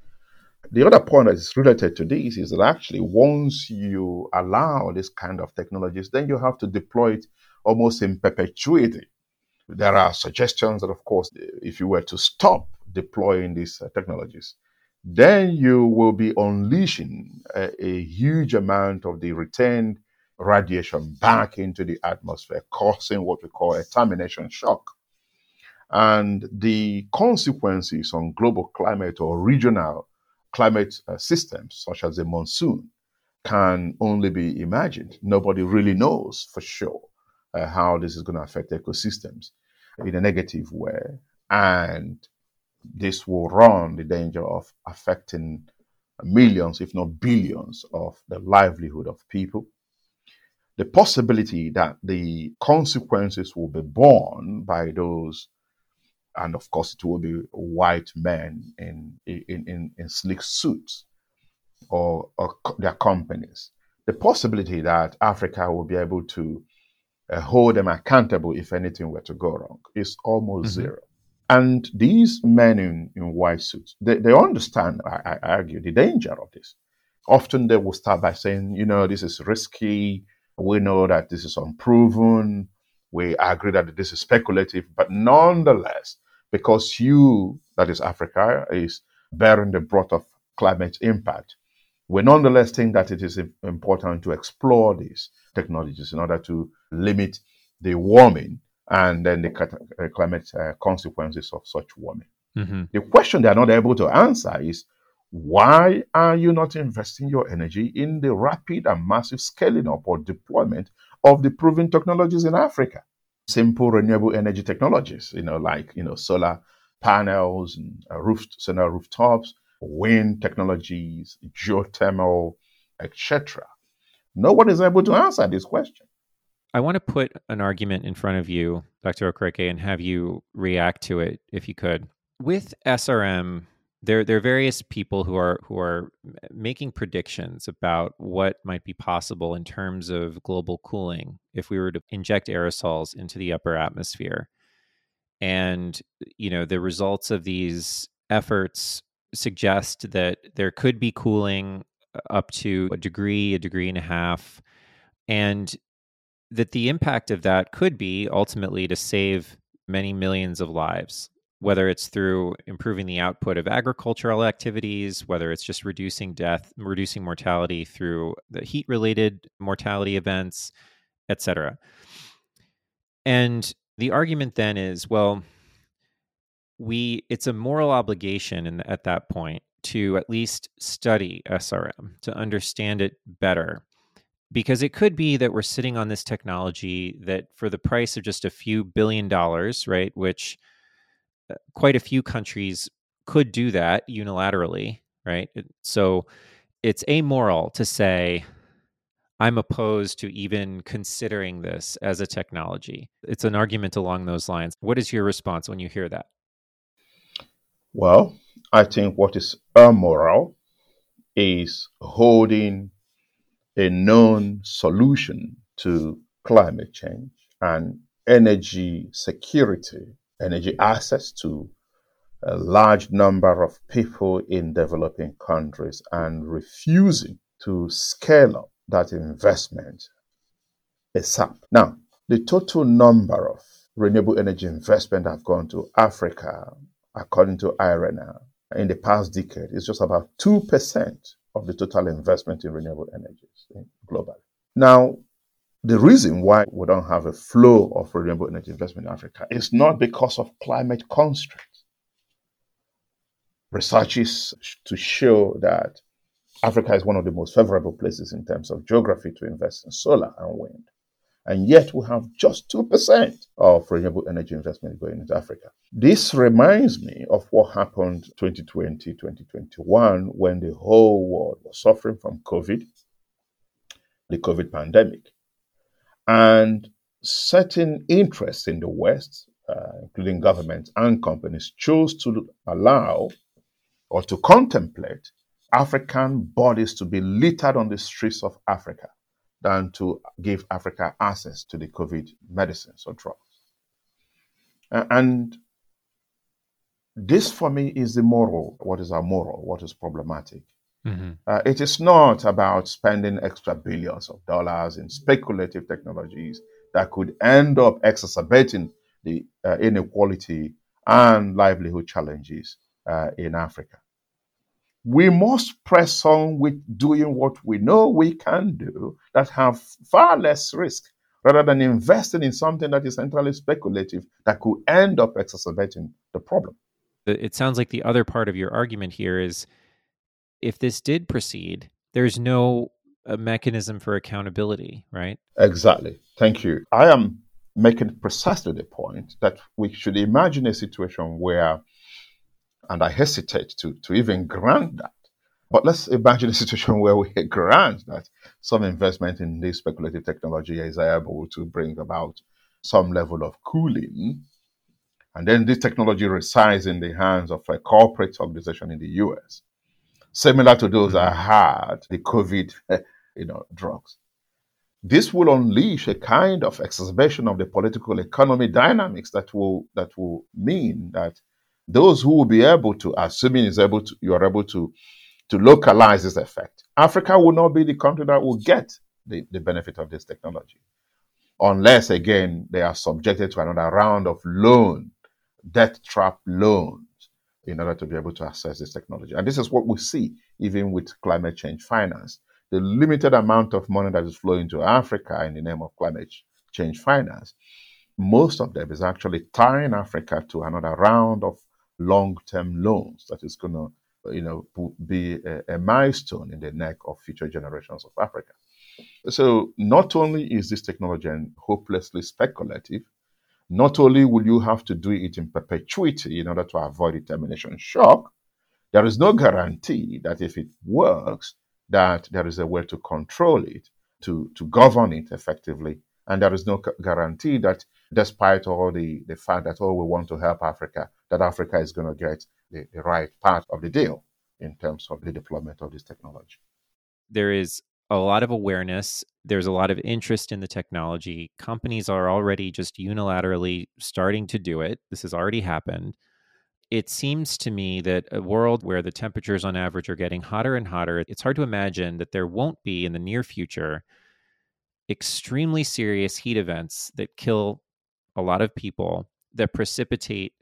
Speaker 4: The other point that is related to this is that actually once you allow this kind of technologies, then you have to deploy it almost in perpetuity. There are suggestions that, of course, if you were to stop deploying these uh, technologies, then you will be unleashing a, a huge amount of the retained radiation back into the atmosphere, causing what we call a termination shock. And the consequences on global climate or regional climate uh, systems, such as the monsoon, can only be imagined. Nobody really knows for sure uh, how this is going to affect ecosystems in a negative way. And this will run the danger of affecting millions, if not billions, of the livelihood of people. The possibility that the consequences will be borne by those, and of course it will be white men in in, in, in sleek suits or, or their companies. The possibility that Africa will be able to uh, hold them accountable if anything were to go wrong is almost mm-hmm. zero. And these men in, in white suits, they, they understand, I, I argue, the danger of this. Often they will start by saying, you know, this is risky. We know that this is unproven. We agree that this is speculative, but nonetheless, because you, that is Africa, is bearing the brunt of climate impact, we nonetheless think that it is important to explore these technologies in order to limit the warming and then the climate uh, consequences of such warming. Mm-hmm. The question they are not able to answer is, why are you not investing your energy in the rapid and massive scaling up or deployment of the proven technologies in Africa? Simple renewable energy technologies, you know, like, you know, solar panels and uh, roof, solar rooftops, wind technologies, geothermal, et cetera. No one is able to answer this question.
Speaker 1: I want to put an argument in front of you, Doctor Okereke, and have you react to it if you could. With S R M, there there are various people who are who are making predictions about what might be possible in terms of global cooling if we were to inject aerosols into the upper atmosphere. And, you know, the results of these efforts suggest that there could be cooling up to a degree, a degree and a half, and that the impact of that could be ultimately to save many millions of lives, whether it's through improving the output of agricultural activities, whether it's just reducing death, reducing mortality through the heat-related mortality events, et cetera. And the argument then is, well, we it's a moral obligation in, at that point to at least study S R M, to understand it better. Because it could be that we're sitting on this technology that for the price of just a few billion dollars, right, which quite a few countries could do that unilaterally, right? So it's amoral to say, I'm opposed to even considering this as a technology. It's an argument along those lines. What is your response when you hear that?
Speaker 4: Well, I think what is amoral is holding a known solution to climate change and energy security, energy access to a large number of people in developing countries, and refusing to scale up that investment ASAP. Now, the total number of renewable energy investment that have gone to Africa, according to I R E N A, in the past decade is just about two percent of the total investment in renewable energies globally. Now, the reason why we don't have a flow of renewable energy investment in Africa is not because of climate constraints. Research is to show that Africa is one of the most favorable places in terms of geography to invest in solar and wind. And yet we have just two percent of renewable energy investment going into Africa. This reminds me of what happened twenty twenty, twenty twenty-one, when the whole world was suffering from COVID, the COVID pandemic. And certain interests in the West, uh, including governments and companies, chose to allow or to contemplate African bodies to be littered on the streets of Africa than to give Africa access to the COVID medicines or drugs. Uh, and this, for me, is the moral. What is our moral? What is problematic? Mm-hmm. Uh, it is not about spending extra billions of dollars in speculative technologies that could end up exacerbating the uh, inequality and livelihood challenges uh, in Africa. We must press on with doing what we know we can do that have far less risk, rather than investing in something that is entirely speculative that could end up exacerbating the problem.
Speaker 1: It sounds like the other part of your argument here is, if this did proceed, there's no uh, mechanism for accountability, right?
Speaker 4: Exactly. Thank you. I am making precisely the point that we should imagine a situation where, and I hesitate to, to even grant that, but let's imagine a situation where we grant that some investment in this speculative technology is able to bring about some level of cooling, and then this technology resides in the hands of a corporate organization in the U S, similar to those that had the COVID you know, drugs. This will unleash a kind of exacerbation of the political economy dynamics that will that will mean that those who will be able to, assuming is able to, you are able to, to localize this effect, Africa will not be the country that will get the, the benefit of this technology. unless, again, they are subjected to another round of loan, debt trap loans, in order to be able to access this technology. And this is what we see even with climate change finance. The limited amount of money that is flowing to Africa in the name of climate change finance, most of them is actually tying Africa to another round of long-term loans that is going to, you know, be a, a milestone in the neck of future generations of Africa. So not only is this technology hopelessly speculative, not only will you have to do it in perpetuity in order to avoid a termination shock, there is no guarantee that if it works, that there is a way to control it, to, to govern it effectively. And there is no guarantee that despite all the, the fact that, oh, we want to help Africa, that Africa is going to get the, the right part of the deal in terms of the deployment of this technology.
Speaker 1: There is a lot of awareness. There's a lot of interest in the technology. Companies are already just unilaterally starting to do it. This has already happened. It seems to me that a world where the temperatures on average are getting hotter and hotter, it's hard to imagine that there won't be in the near future extremely serious heat events that kill a lot of people, that precipitate,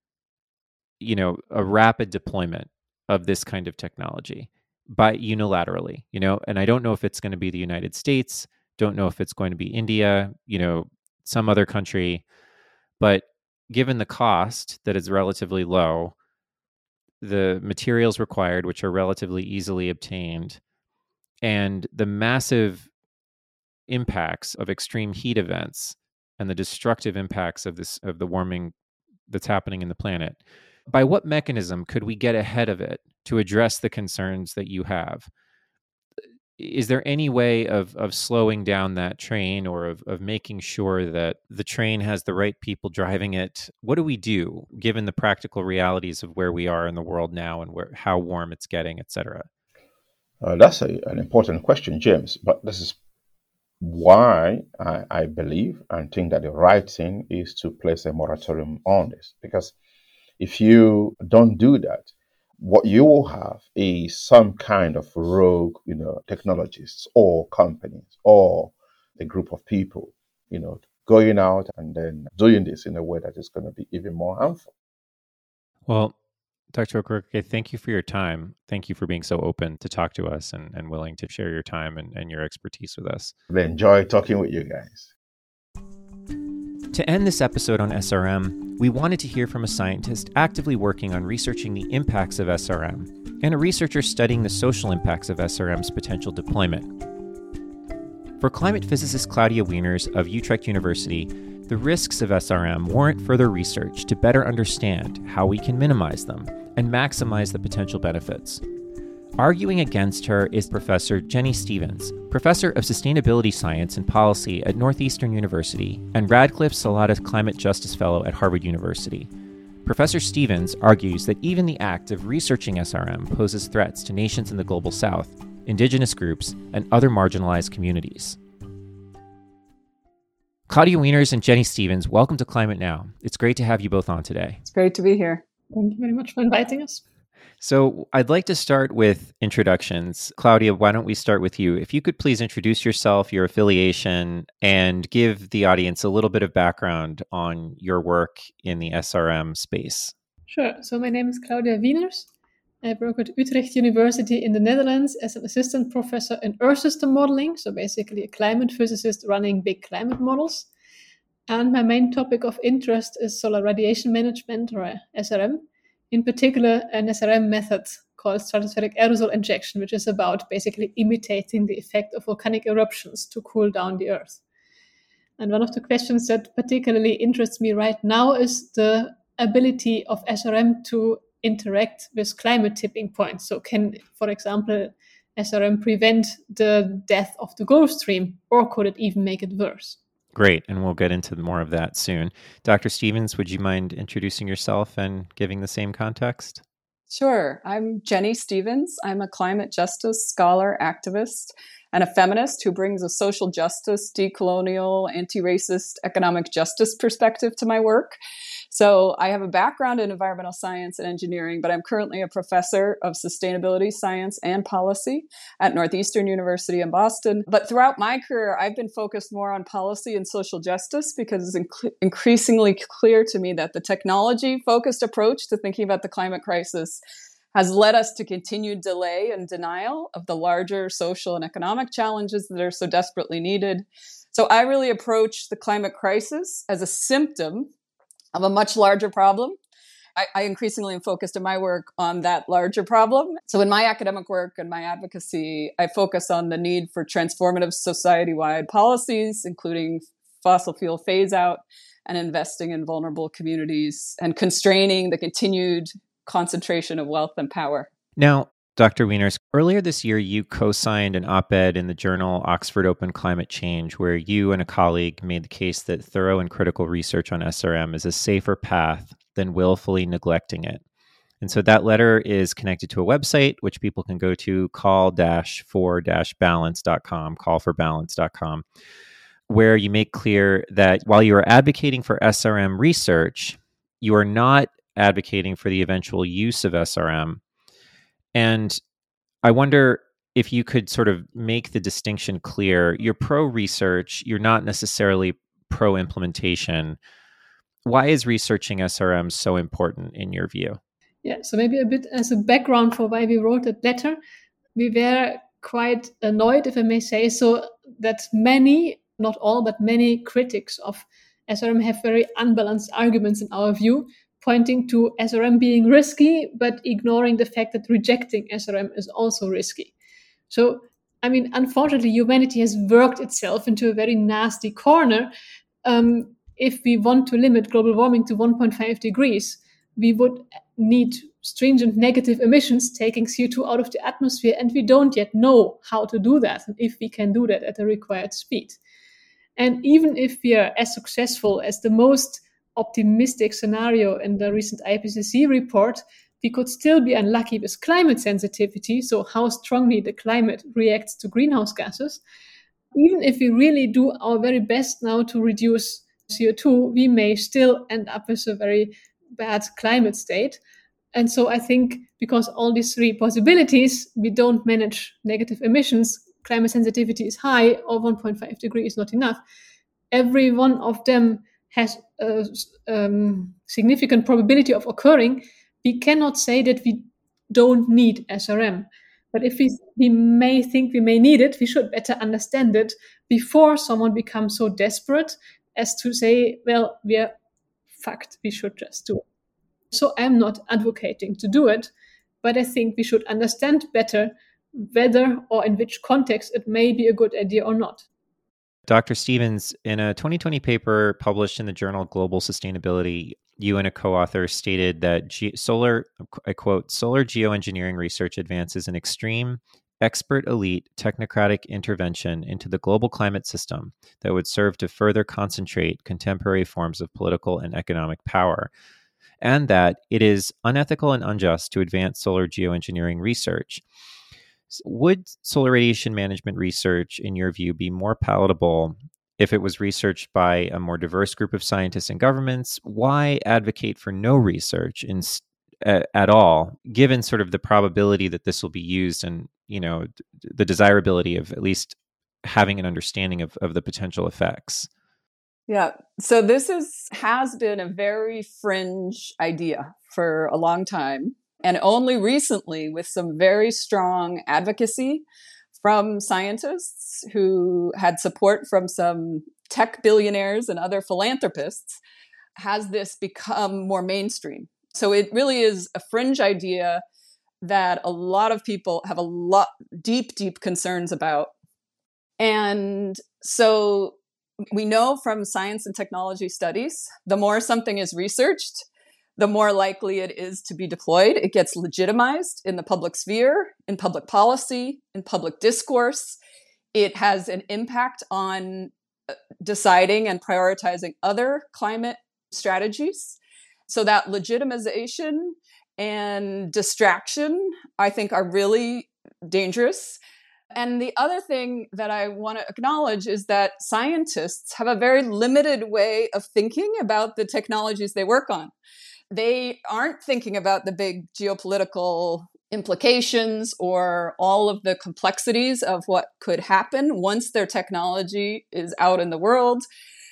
Speaker 1: you know, a rapid deployment of this kind of technology by unilaterally, you know, and I don't know if it's going to be the United States, don't know if it's going to be India, you know, some other country, but given the cost that is relatively low, the materials required, which are relatively easily obtained, and the massive impacts of extreme heat events and the destructive impacts of this of the warming that's happening in the planet, by what mechanism could we get ahead of it to address the concerns that you have? Is there any way of of slowing down that train, or of, of making sure that the train has the right people driving it? What do we do given the practical realities of where we are in the world now and where how warm it's getting, et cetera?
Speaker 4: Uh, that's a, an important question, James. But this is why I, I believe and think that the right thing is to place a moratorium on this. Because if you don't do that, what you will have is some kind of rogue, you know, technologists or companies or a group of people, you know, going out and then doing this in a way that is going to be even more harmful.
Speaker 1: Well, Doctor Okereke, thank you for your time. Thank you for being so open to talk to us and, and willing to share your time and, and your expertise with us.
Speaker 4: I enjoy talking with you guys.
Speaker 1: To end this episode on S R M, we wanted to hear from a scientist actively working on researching the impacts of S R M and a researcher studying the social impacts of S R M's potential deployment. For climate physicist Claudia Wieners of Utrecht University, the risks of S R M warrant further research to better understand how we can minimize them and maximize the potential benefits. Arguing against her is Professor Jenny Stevens, Professor of Sustainability Science and Policy at Northeastern University and Radcliffe Salata Climate Justice Fellow at Harvard University. Professor Stevens argues that even the act of researching S R M poses threats to nations in the Global South, indigenous groups, and other marginalized communities. Claudia Wieners and Jenny Stevens, welcome to Climate Now. It's great to have you both on today.
Speaker 5: It's great to be here.
Speaker 6: Thank you very much for inviting us.
Speaker 1: So I'd like to start with introductions. Claudia, why don't we start with you? If you could please introduce yourself, your affiliation, and give the audience a little bit of background on your work in the S R M space.
Speaker 6: Sure. So my name is Claudia Wieners. I work at Utrecht University in the Netherlands as an assistant professor in Earth system modeling, so basically a climate physicist running big climate models. And my main topic of interest is solar radiation management, or S R M, in particular an S R M method called stratospheric aerosol injection, which is about basically imitating the effect of volcanic eruptions to cool down the Earth. And one of the questions that particularly interests me right now is the ability of S R M to interact with climate tipping points. So can, for example, S R M prevent the death of the Gulf Stream, or could it even make it worse?
Speaker 1: Great, and we'll get into more of that soon. Doctor Stevens, would you mind introducing yourself and giving the same context?
Speaker 5: Sure. I'm Jenny Stevens. I'm a climate justice scholar activist and a feminist who brings a social justice, decolonial, anti-racist, economic justice perspective to my work. So I have a background in environmental science and engineering, but I'm currently a professor of sustainability science and policy at Northeastern University in Boston. But throughout my career, I've been focused more on policy and social justice because it's inc- increasingly clear to me that the technology-focused approach to thinking about the climate crisis has led us to continued delay and denial of the larger social and economic challenges that are so desperately needed. So I really approach the climate crisis as a symptom of a much larger problem. I, I increasingly am focused in my work on that larger problem. So in my academic work and my advocacy, I focus on the need for transformative society-wide policies, including fossil fuel phase-out and investing in vulnerable communities and constraining the continued concentration of wealth and power.
Speaker 1: Now, Doctor Wieners, earlier this year, you co-signed an op-ed in the journal Oxford Open Climate Change, where you and a colleague made the case that thorough and critical research on S R M is a safer path than willfully neglecting it. And so that letter is connected to a website, which people can go to call for balance dot com, call for balance dot com, where you make clear that while you are advocating for S R M research, you are not advocating for the eventual use of S R M. And I wonder if you could sort of make the distinction clear. You're pro-research, you're not necessarily pro-implementation. Why is researching S R M so important in your view?
Speaker 6: Yeah, so maybe a bit as a background for why we wrote that letter, we were quite annoyed, if I may say so, that many, not all, but many critics of S R M have very unbalanced arguments in our view, pointing to S R M being risky, but ignoring the fact that rejecting S R M is also risky. So, I mean, unfortunately, humanity has worked itself into a very nasty corner. Um, if we want to limit global warming to one point five degrees, we would need stringent negative emissions, taking C O two out of the atmosphere, and we don't yet know how to do that, and if we can do that at the required speed. And even if we are as successful as the most optimistic scenario in the recent I P C C report, we could still be unlucky with climate sensitivity, so how strongly the climate reacts to greenhouse gases. Even if we really do our very best now to reduce C O two, we may still end up with a very bad climate state. And so I think because all these three possibilities, we don't manage negative emissions, climate sensitivity is high, or one point five degree is not enough. Every one of them has a um, significant probability of occurring. We cannot say that we don't need S R M. But if we, we may think we may need it, we should better understand it before someone becomes so desperate as to say, well, we're fucked, we should just do it. So I'm not advocating to do it, but I think we should understand better whether or in which context it may be a good idea or not.
Speaker 1: Doctor Stevens, in a twenty twenty paper published in the journal Global Sustainability, you and a co-author stated that ge- solar, I quote, solar geoengineering research advances an extreme, expert elite technocratic intervention into the global climate system that would serve to further concentrate contemporary forms of political and economic power, and that it is unethical and unjust to advance solar geoengineering research. Would solar radiation management research, in your view, be more palatable if it was researched by a more diverse group of scientists and governments? Why advocate for no research in, uh, at all, given sort of the probability that this will be used and, you know, the desirability of at least having an understanding of, of the potential effects?
Speaker 5: Yeah. So this is has been a very fringe idea for a long time. And only recently, with some very strong advocacy from scientists who had support from some tech billionaires and other philanthropists, has this become more mainstream. So it really is a fringe idea that a lot of people have a lot deep, deep concerns about. And so we know from science and technology studies, the more something is researched, the more likely it is to be deployed. It gets legitimized in the public sphere, in public policy, in public discourse. It has an impact on deciding and prioritizing other climate strategies. So that legitimization and distraction, I think, are really dangerous. And the other thing that I want to acknowledge is that scientists have a very limited way of thinking about the technologies they work on. They aren't thinking about the big geopolitical implications or all of the complexities of what could happen once their technology is out in the world.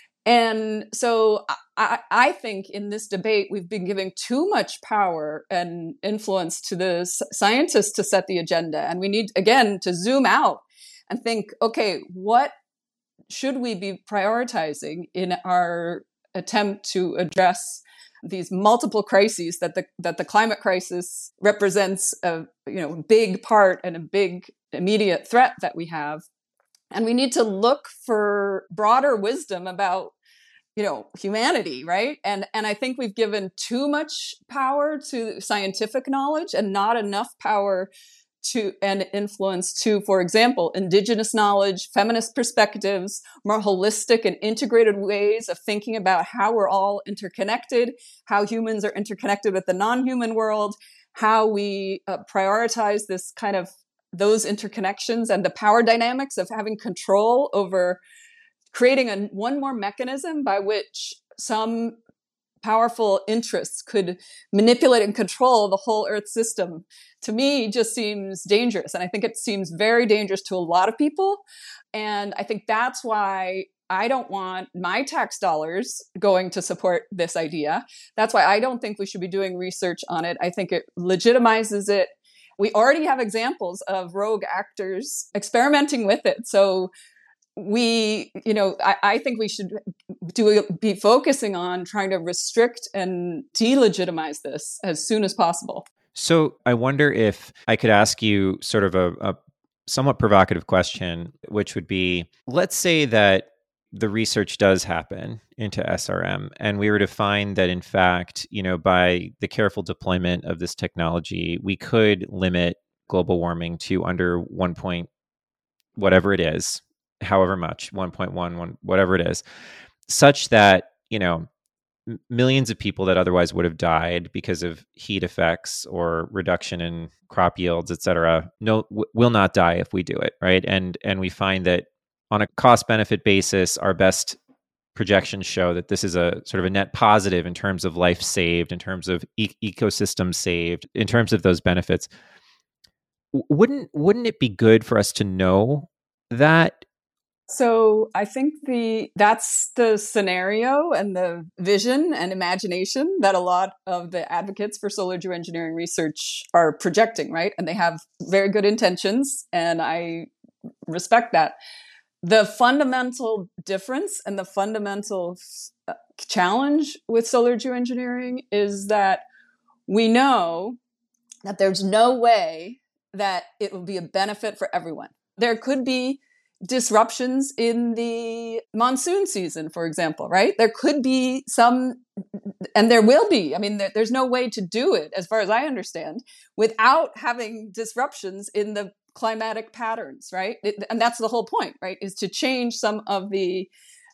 Speaker 5: And so I, I think in this debate, we've been giving too much power and influence to the scientists to set the agenda. And we need, again, to zoom out and think, okay, what should we be prioritizing in our attempt to address these multiple crises that the that the climate crisis represents a you know big part and a big immediate threat that we have. And we need to look for broader wisdom about, you know, humanity, right? And and I think we've given too much power to scientific knowledge and not enough power to and influence to, for example, indigenous knowledge, feminist perspectives, more holistic and integrated ways of thinking about how we're all interconnected, how humans are interconnected with the non-human world, how we uh, prioritize this kind of those interconnections and the power dynamics of having control over creating a, one more mechanism by which some powerful interests could manipulate and control the whole Earth system, to me, just seems dangerous. And I think it seems very dangerous to a lot of people. And I think that's why I don't want my tax dollars going to support this idea. That's why I don't think we should be doing research on it. I think it legitimizes it. We already have examples of rogue actors experimenting with it. So we, you know, I, I think we should do be focusing on trying to restrict and delegitimize this as soon as possible.
Speaker 1: So I wonder if I could ask you sort of a, a somewhat provocative question, which would be, let's say that the research does happen into S R M, and we were to find that, in fact, you know, by the careful deployment of this technology, we could limit global warming to under one point, whatever it is, however much, one point one, one, whatever it is, such that, you know, m- millions of people that otherwise would have died because of heat effects or reduction in crop yields, et cetera, no, w- will not die if we do it, right? And and we find that on a cost-benefit basis, our best projections show that this is a sort of a net positive in terms of life saved, in terms of e- ecosystem saved, in terms of those benefits. W- wouldn't wouldn't it be good for us to know that?
Speaker 5: So I think the that's the scenario and the vision and imagination that a lot of the advocates for solar geoengineering research are projecting, right? And they have very good intentions, and I respect that. The fundamental difference and the fundamental uh, challenge with solar geoengineering is that we know that there's no way that it will be a benefit for everyone. There could be disruptions in the monsoon season, for example, right? There could be some, and there will be, I mean, there, there's no way to do it, as far as I understand, without having disruptions in the climatic patterns, right? It, and that's the whole point, right? Is to change some of the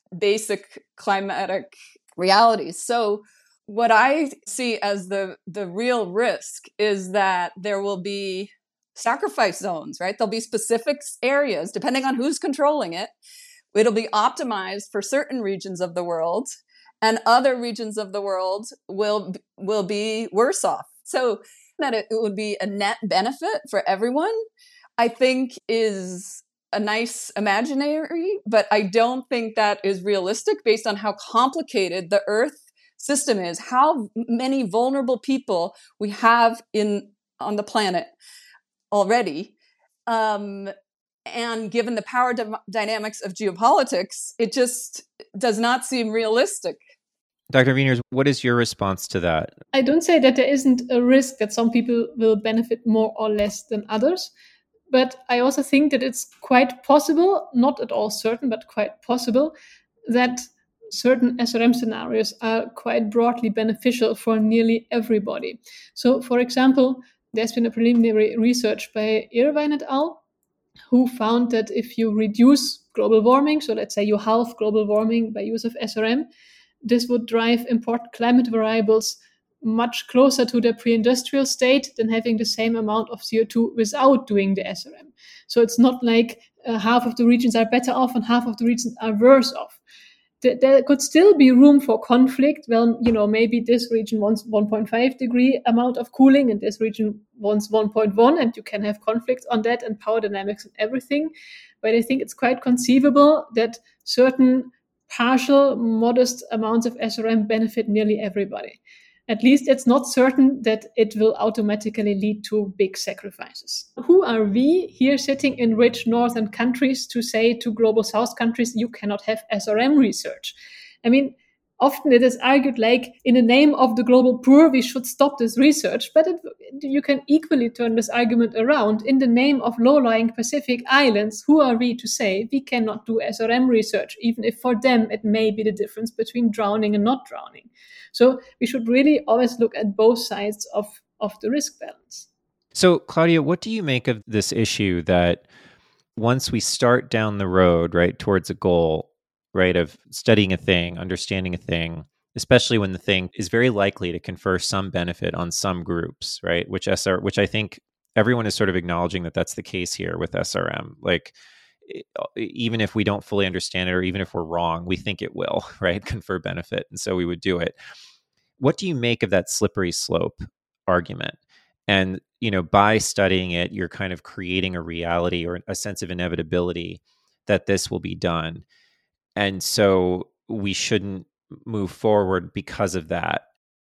Speaker 5: basic climatic realities. So what I see as the, the real risk is that there will be sacrifice zones, right? There'll be specific areas, depending on who's controlling it. It'll be optimized for certain regions of the world, and other regions of the world will will be worse off. So that it, it would be a net benefit for everyone, I think, is a nice imaginary, but I don't think that is realistic based on how complicated the Earth system is, how many vulnerable people we have in on the planet already. Um, and given the power d- dynamics of geopolitics, it just does not seem realistic.
Speaker 1: Doctor Wieners, what is your response to that?
Speaker 6: I don't say that there isn't a risk that some people will benefit more or less than others. But I also think that it's quite possible, not at all certain, but quite possible, that certain S R M scenarios are quite broadly beneficial for nearly everybody. So, for example, there's been a preliminary research by Irvine et al., who found that if you reduce global warming, so let's say you halve global warming by use of S R M, this would drive important climate variables much closer to the pre-industrial state than having the same amount of C O two without doing the S R M. So it's not like uh, half of the regions are better off and half of the regions are worse off. Th- there could still be room for conflict. Well, you know, maybe this region wants one point five degree amount of cooling and this region wants one point one, and you can have conflict on that and power dynamics and everything. But I think it's quite conceivable that certain partial, modest amounts of S R M benefit nearly everybody. At least it's not certain that it will automatically lead to big sacrifices. Who are we here sitting in rich northern countries to say to global south countries, you cannot have S R M research? I mean, often it is argued like, in the name of the global poor, we should stop this research. But it, you can equally turn this argument around. In the name of low-lying Pacific islands, who are we to say we cannot do S R M research, even if for them it may be the difference between drowning and not drowning? So we should really always look at both sides of, of the risk balance.
Speaker 1: So, Claudia, what do you make of this issue that once we start down the road, right, towards a goal, right, of studying a thing, understanding a thing, especially when the thing is very likely to confer some benefit on some groups, right, which S R, which I think everyone is sort of acknowledging that that's the case here with S R M. Like, even if we don't fully understand it, or even if we're wrong, we think it will, right, confer benefit. And so we would do it. What do you make of that slippery slope argument? And, you know, by studying it, you're kind of creating a reality or a sense of inevitability that this will be done. And so we shouldn't move forward because of that.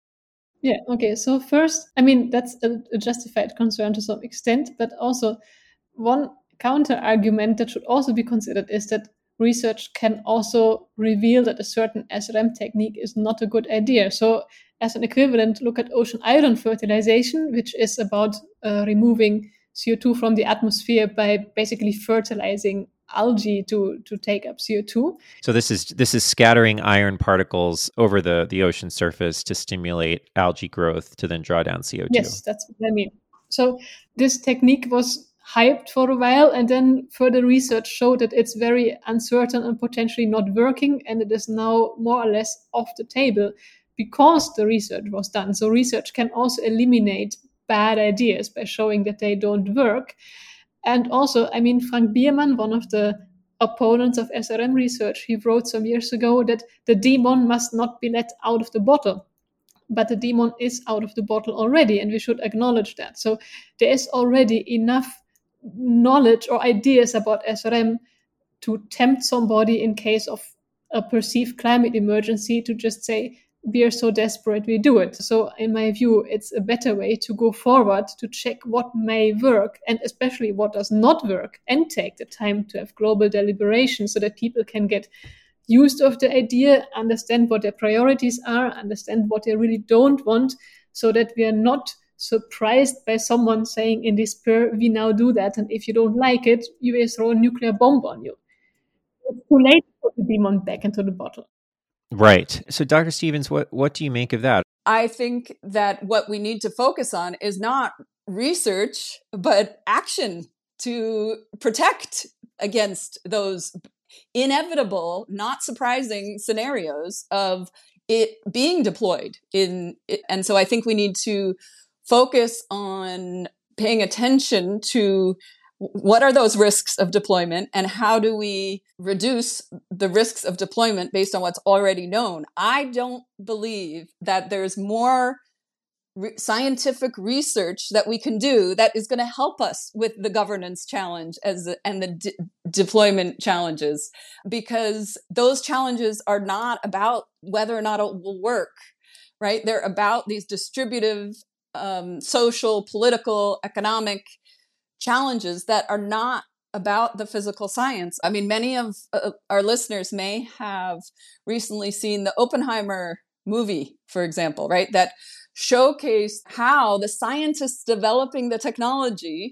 Speaker 6: Yeah, okay. So first, I mean, that's a, a justified concern to some extent, but also one counter argument that should also be considered is that research can also reveal that a certain S R M technique is not a good idea. So as an equivalent, look at ocean iron fertilization, which is about uh, removing C O two from the atmosphere by basically fertilizing algae to, to take up C O two.
Speaker 1: So this is this is scattering iron particles over the, the ocean surface to stimulate algae growth to then draw down C O two.
Speaker 6: Yes, that's what I mean. So this technique was hyped for a while, and then further research showed that it's very uncertain and potentially not working, and it is now more or less off the table because the research was done. So research can also eliminate bad ideas by showing that they don't work. And also, I mean, Frank Biermann, one of the opponents of S R M research, he wrote some years ago that the demon must not be let out of the bottle. But the demon is out of the bottle already, and we should acknowledge that. So there is already enough knowledge or ideas about S R M to tempt somebody in case of a perceived climate emergency to just say, we are so desperate, we do it. So in my view, it's a better way to go forward to check what may work and especially what does not work, and take the time to have global deliberation so that people can get used of the idea, understand what their priorities are, understand what they really don't want, so that we are not surprised by someone saying in despair, we now do that, and if you don't like it, you will throw a nuclear bomb on you. It's too late to put the demon back into the bottle.
Speaker 1: Right. So Doctor Stevens, what, what do you make of that?
Speaker 5: I think that what we need to focus on is not research, but action to protect against those inevitable, not surprising scenarios of it being deployed in. And so I think we need to focus on paying attention to what are those risks of deployment and how do we reduce the risks of deployment based on what's already known. I don't believe that there's more re- scientific research that we can do that is going to help us with the governance challenge as the, and the de- deployment challenges, because those challenges are not about whether or not it will work, right? They're about these distributive, um, social, political, economic challenges that are not about the physical science. I mean, many of uh, our listeners may have recently seen the Oppenheimer movie, for example, right? That showcased how the scientists developing the technology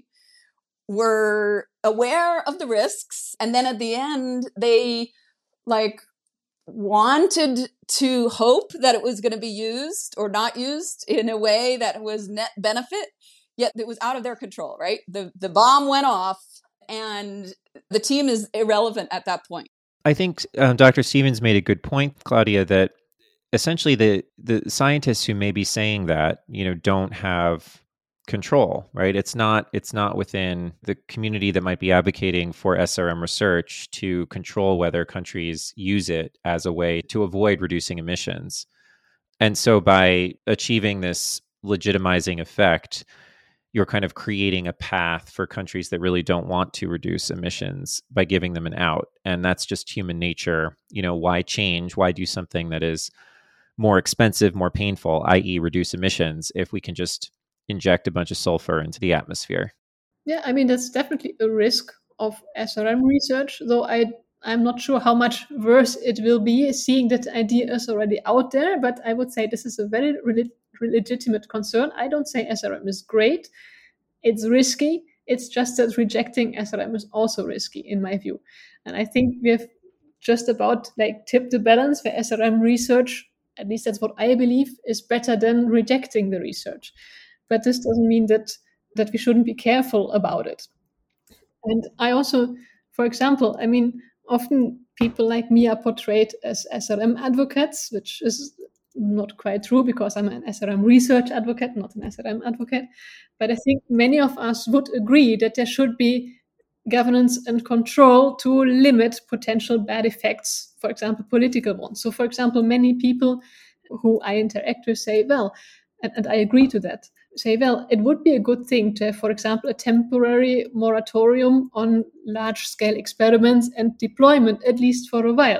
Speaker 5: were aware of the risks. And then at the end, they like wanted to hope that it was going to be used or not used in a way that was net benefit. Yet it was out of their control, right? The the bomb went off and the team is irrelevant at that point.
Speaker 1: I think um, Doctor Stevens made a good point, Claudia, that essentially the, the scientists who may be saying that, you know, don't have control, right? It's not it's not within the community that might be advocating for S R M research to control whether countries use it as a way to avoid reducing emissions. And so by achieving this legitimizing effect, you're kind of creating a path for countries that really don't want to reduce emissions by giving them an out. And that's just human nature. You know, why change? Why do something that is more expensive, more painful, that is reduce emissions, if we can just inject a bunch of sulfur into the atmosphere?
Speaker 6: Yeah, I mean, that's definitely a risk of S R M research, though I, I'm not sure how much worse it will be, seeing that the idea is already out there. But I would say this is a very re- legitimate concern. I don't say S R M is great. It's risky. It's just that rejecting S R M is also risky, in my view. And I think we have just about like tipped the balance where S R M research, at least that's what I believe, is better than rejecting the research. But this doesn't mean that that we shouldn't be careful about it. And I also, for example, I mean, often people like me are portrayed as S R M advocates, which is not quite true because I'm an S R M research advocate, not an S R M advocate. But I think many of us would agree that there should be governance and control to limit potential bad effects, for example, political ones. So, for example, many people who I interact with say, well, and, and I agree to that, say, well, it would be a good thing to have, for example, a temporary moratorium on large-scale experiments and deployment, at least for a while.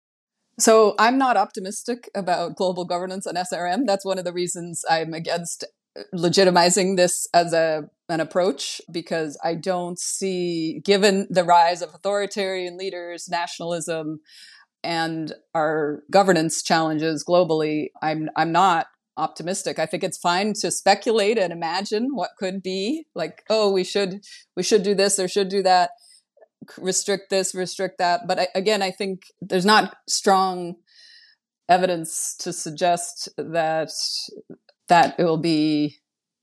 Speaker 5: So I'm not optimistic about global governance and S R M. That's one of the reasons I'm against legitimizing this as a an approach, because I don't see, given the rise of authoritarian leaders, nationalism, and our governance challenges globally, I'm I'm not optimistic. I think it's fine to speculate and imagine what could be, like, oh, we should we should do this or should do that, restrict this, restrict that. But I, again, I think there's not strong evidence to suggest that that it will be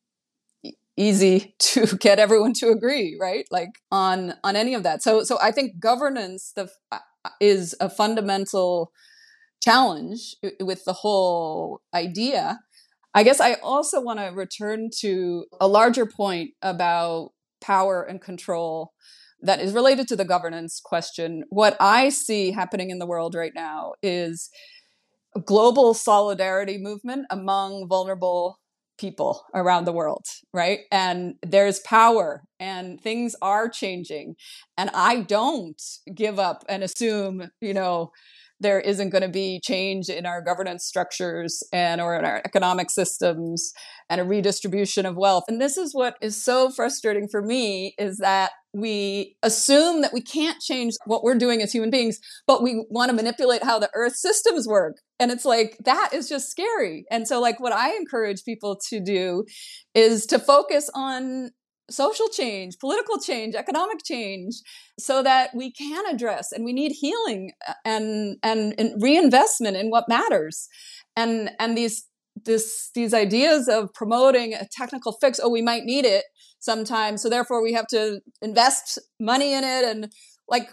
Speaker 5: easy to get everyone to agree, right? Like on on any of that. So so I think governance the is a fundamental challenge with the whole idea. I guess I also want to return to a larger point about power and control that is related to the governance question. What I see happening in the world right now is a global solidarity movement among vulnerable people around the world, right? And there's power and things are changing. And I don't give up and assume, you know, there isn't going to be change in our governance structures and or in our economic systems and a redistribution of wealth. And this is what is so frustrating for me, is that we assume that we can't change what we're doing as human beings, but we want to manipulate how the earth systems work. And it's like, that is just scary. And so like what I encourage people to do is to focus on social change, political change, economic change, so that we can address, and we need healing and, and, and reinvestment in what matters. And, and these, this, these ideas of promoting a technical fix, oh, we might need it sometime, so therefore we have to invest money in it. And like,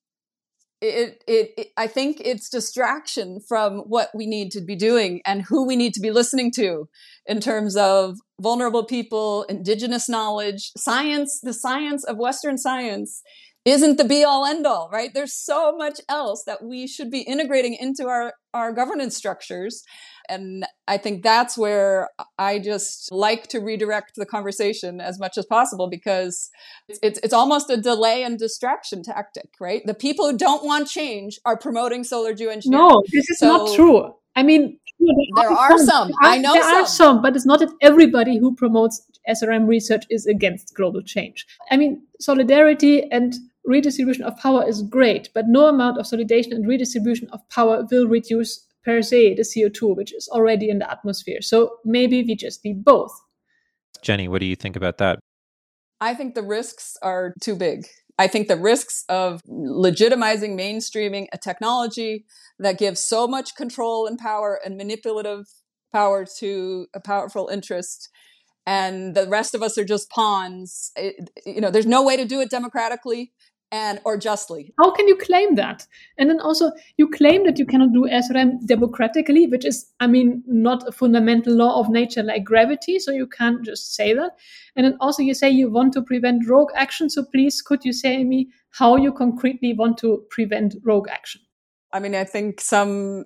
Speaker 5: it, it, it, I think it's distraction from what we need to be doing and who we need to be listening to in terms of vulnerable people, indigenous knowledge, science. The science of Western science isn't the be all end all, right? There's so much else that we should be integrating into our, our governance structures. And I think that's where I just like to redirect the conversation as much as possible, because it's, it's, it's almost a delay and distraction tactic, right? The people who don't want change are promoting solar geoengineering.
Speaker 6: No, this is so, not true. I mean,
Speaker 5: there are, are some.
Speaker 6: There are,
Speaker 5: I know
Speaker 6: there
Speaker 5: some.
Speaker 6: are some, but it's not that everybody who promotes S R M research is against global change. I mean, solidarity and redistribution of power is great, but no amount of solidarity and redistribution of power will reduce per se the C O two, which is already in the atmosphere. So maybe we just need both.
Speaker 1: Jenny, what do you think about that?
Speaker 5: I think the risks are too big. I think the risks of legitimizing, mainstreaming a technology that gives so much control and power and manipulative power to a powerful interest, and the rest of us are just pawns. It, you know, there's no way to do it democratically. and or justly.
Speaker 6: How can you claim that? And then also you claim that you cannot do S R M democratically, which is, I mean, not a fundamental law of nature like gravity. So you can't just say that. And then also you say you want to prevent rogue action. So please, could you say me how you concretely want to prevent rogue action?
Speaker 5: I mean, I think some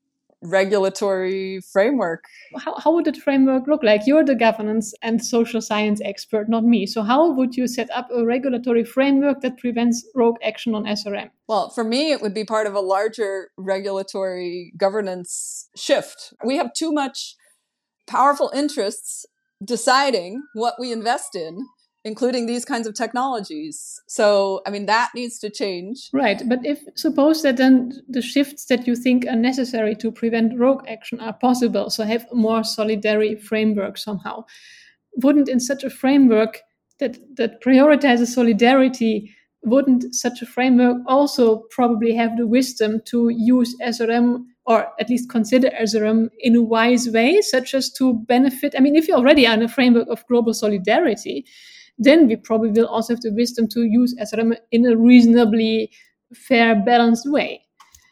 Speaker 5: regulatory framework.
Speaker 6: How, how would that framework look like? You're the governance and social science expert, not me. So how would you set up a regulatory framework that prevents rogue action on S R M?
Speaker 5: Well, for me, it would be part of a larger regulatory governance shift. We have too much powerful interests deciding what we invest in, including these kinds of technologies. So, I mean, that needs to change.
Speaker 6: Right. But if suppose that then the shifts that you think are necessary to prevent rogue action are possible, so have a more solidary framework somehow, wouldn't in such a framework that, that prioritizes solidarity, wouldn't such a framework also probably have the wisdom to use S R M or at least consider S R M in a wise way, such as to benefit? I mean, if you already are in a framework of global solidarity, then we probably will also have the wisdom to use S R M in a reasonably fair, balanced way.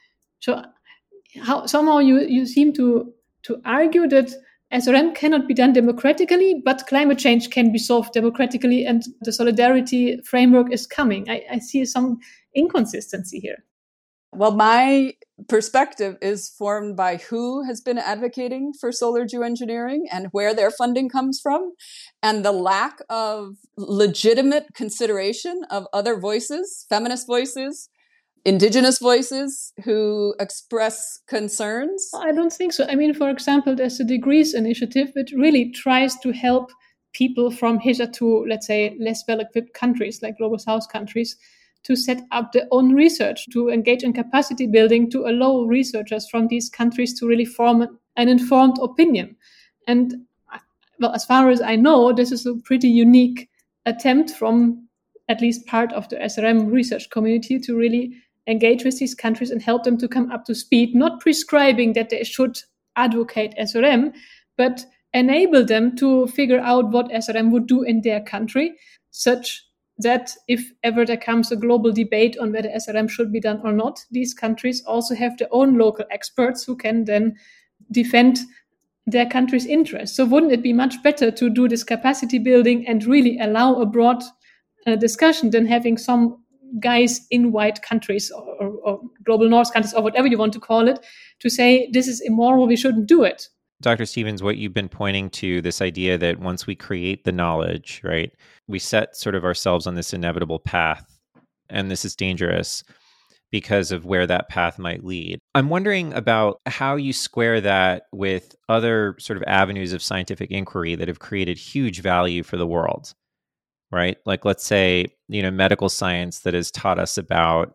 Speaker 6: So how, somehow you, you seem to, to argue that S R M cannot be done democratically, but climate change can be solved democratically, and the solidarity framework is coming. I, I see some inconsistency here.
Speaker 5: Well, my perspective is formed by who has been advocating for solar geoengineering and where their funding comes from, and the lack of legitimate consideration of other voices, feminist voices, indigenous voices who express concerns.
Speaker 6: I don't think so. I mean, for example, there's the Degrees Initiative, which really tries to help people from hitherto, let's say, less well-equipped countries like Global South countries to set up their own research, to engage in capacity building, to allow researchers from these countries to really form an informed opinion. And, well, as far as I know, this is a pretty unique attempt from at least part of the S R M research community to really engage with these countries and help them to come up to speed, not prescribing that they should advocate S R M, but enable them to figure out what S R M would do in their country, such that if ever there comes a global debate on whether S R M should be done or not, these countries also have their own local experts who can then defend their country's interests. So wouldn't it be much better to do this capacity building and really allow a broad uh, discussion than having some guys in white countries or, or, or global north countries or whatever you want to call it to say this is immoral, we shouldn't do it?
Speaker 1: Doctor Stevens, what you've been pointing to, this idea that once we create the knowledge, right, we set sort of ourselves on this inevitable path, and this is dangerous because of where that path might lead. I'm wondering about how you square that with other sort of avenues of scientific inquiry that have created huge value for the world, right? Like, let's say, you know, medical science that has taught us about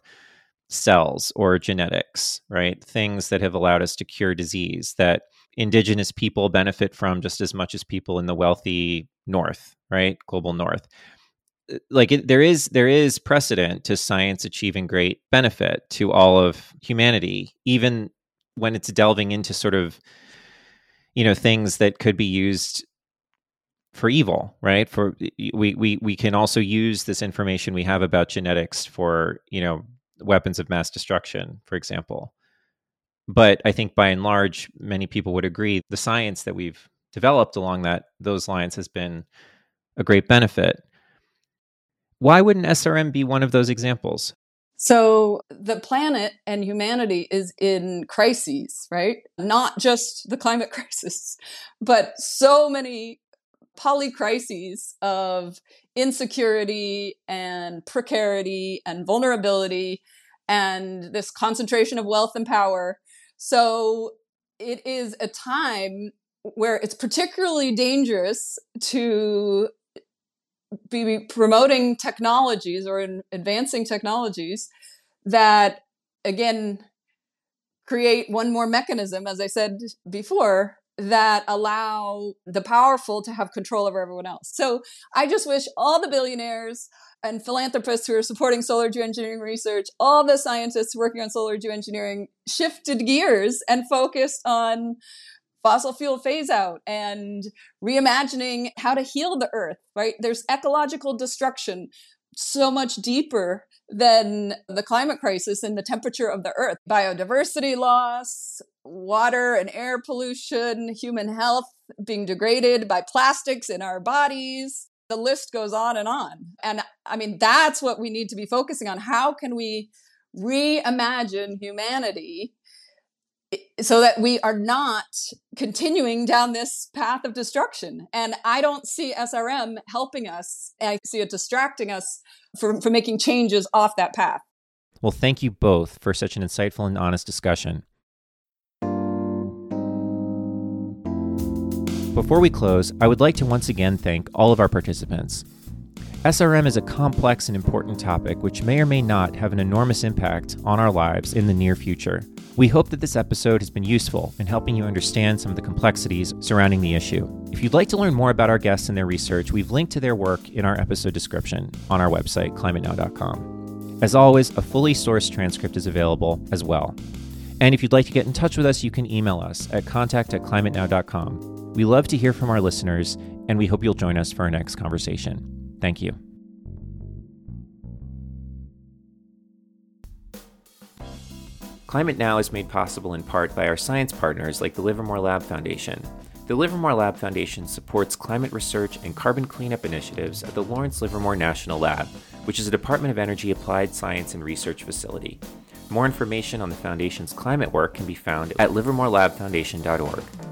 Speaker 1: cells or genetics, right? Things that have allowed us to cure disease that indigenous people benefit from just as much as people in the wealthy North, right? Global North. Like it, there is there is precedent to science achieving great benefit to all of humanity, even when it's delving into sort of, you know, things that could be used for evil, right? For we we we can also use this information we have about genetics for, you know, weapons of mass destruction, for example. But I think by and large, many people would agree the science that we've developed along that those lines has been a great benefit. Why wouldn't S R M be one of those examples?
Speaker 5: So the planet and humanity is in crises, right? Not just the climate crisis, but so many polycrises of insecurity and precarity and vulnerability and this concentration of wealth and power. So it is a time where it's particularly dangerous to be promoting technologies or in advancing technologies that, again, create one more mechanism, as I said before, that allow the powerful to have control over everyone else. So I just wish all the billionaires and philanthropists who are supporting solar geoengineering research, all the scientists working on solar geoengineering shifted gears and focused on fossil fuel phase out and reimagining how to heal the earth, right? There's ecological destruction so much deeper than the climate crisis and the temperature of the earth. Biodiversity loss, water and air pollution, human health being degraded by plastics in our bodies. The list goes on and on. And I mean, that's what we need to be focusing on. How can we reimagine humanity so that we are not continuing down this path of destruction? And I don't see S R M helping us. I see it distracting us from, from making changes off that path.
Speaker 1: Well, thank you both for such an insightful and honest discussion. Before we close, I would like to once again thank all of our participants. S R M is a complex and important topic which may or may not have an enormous impact on our lives in the near future. We hope that this episode has been useful in helping you understand some of the complexities surrounding the issue. If you'd like to learn more about our guests and their research, we've linked to their work in our episode description on our website, climate now dot com. As always, a fully sourced transcript is available as well. And if you'd like to get in touch with us, you can email us at contact at climate now dot com. We love to hear from our listeners, and we hope you'll join us for our next conversation. Thank you. Climate Now is made possible in part by our science partners like the Livermore Lab Foundation. The Livermore Lab Foundation supports climate research and carbon cleanup initiatives at the Lawrence Livermore National Lab, which is a Department of Energy applied science and research facility. More information on the Foundation's climate work can be found at livermore lab foundation dot org.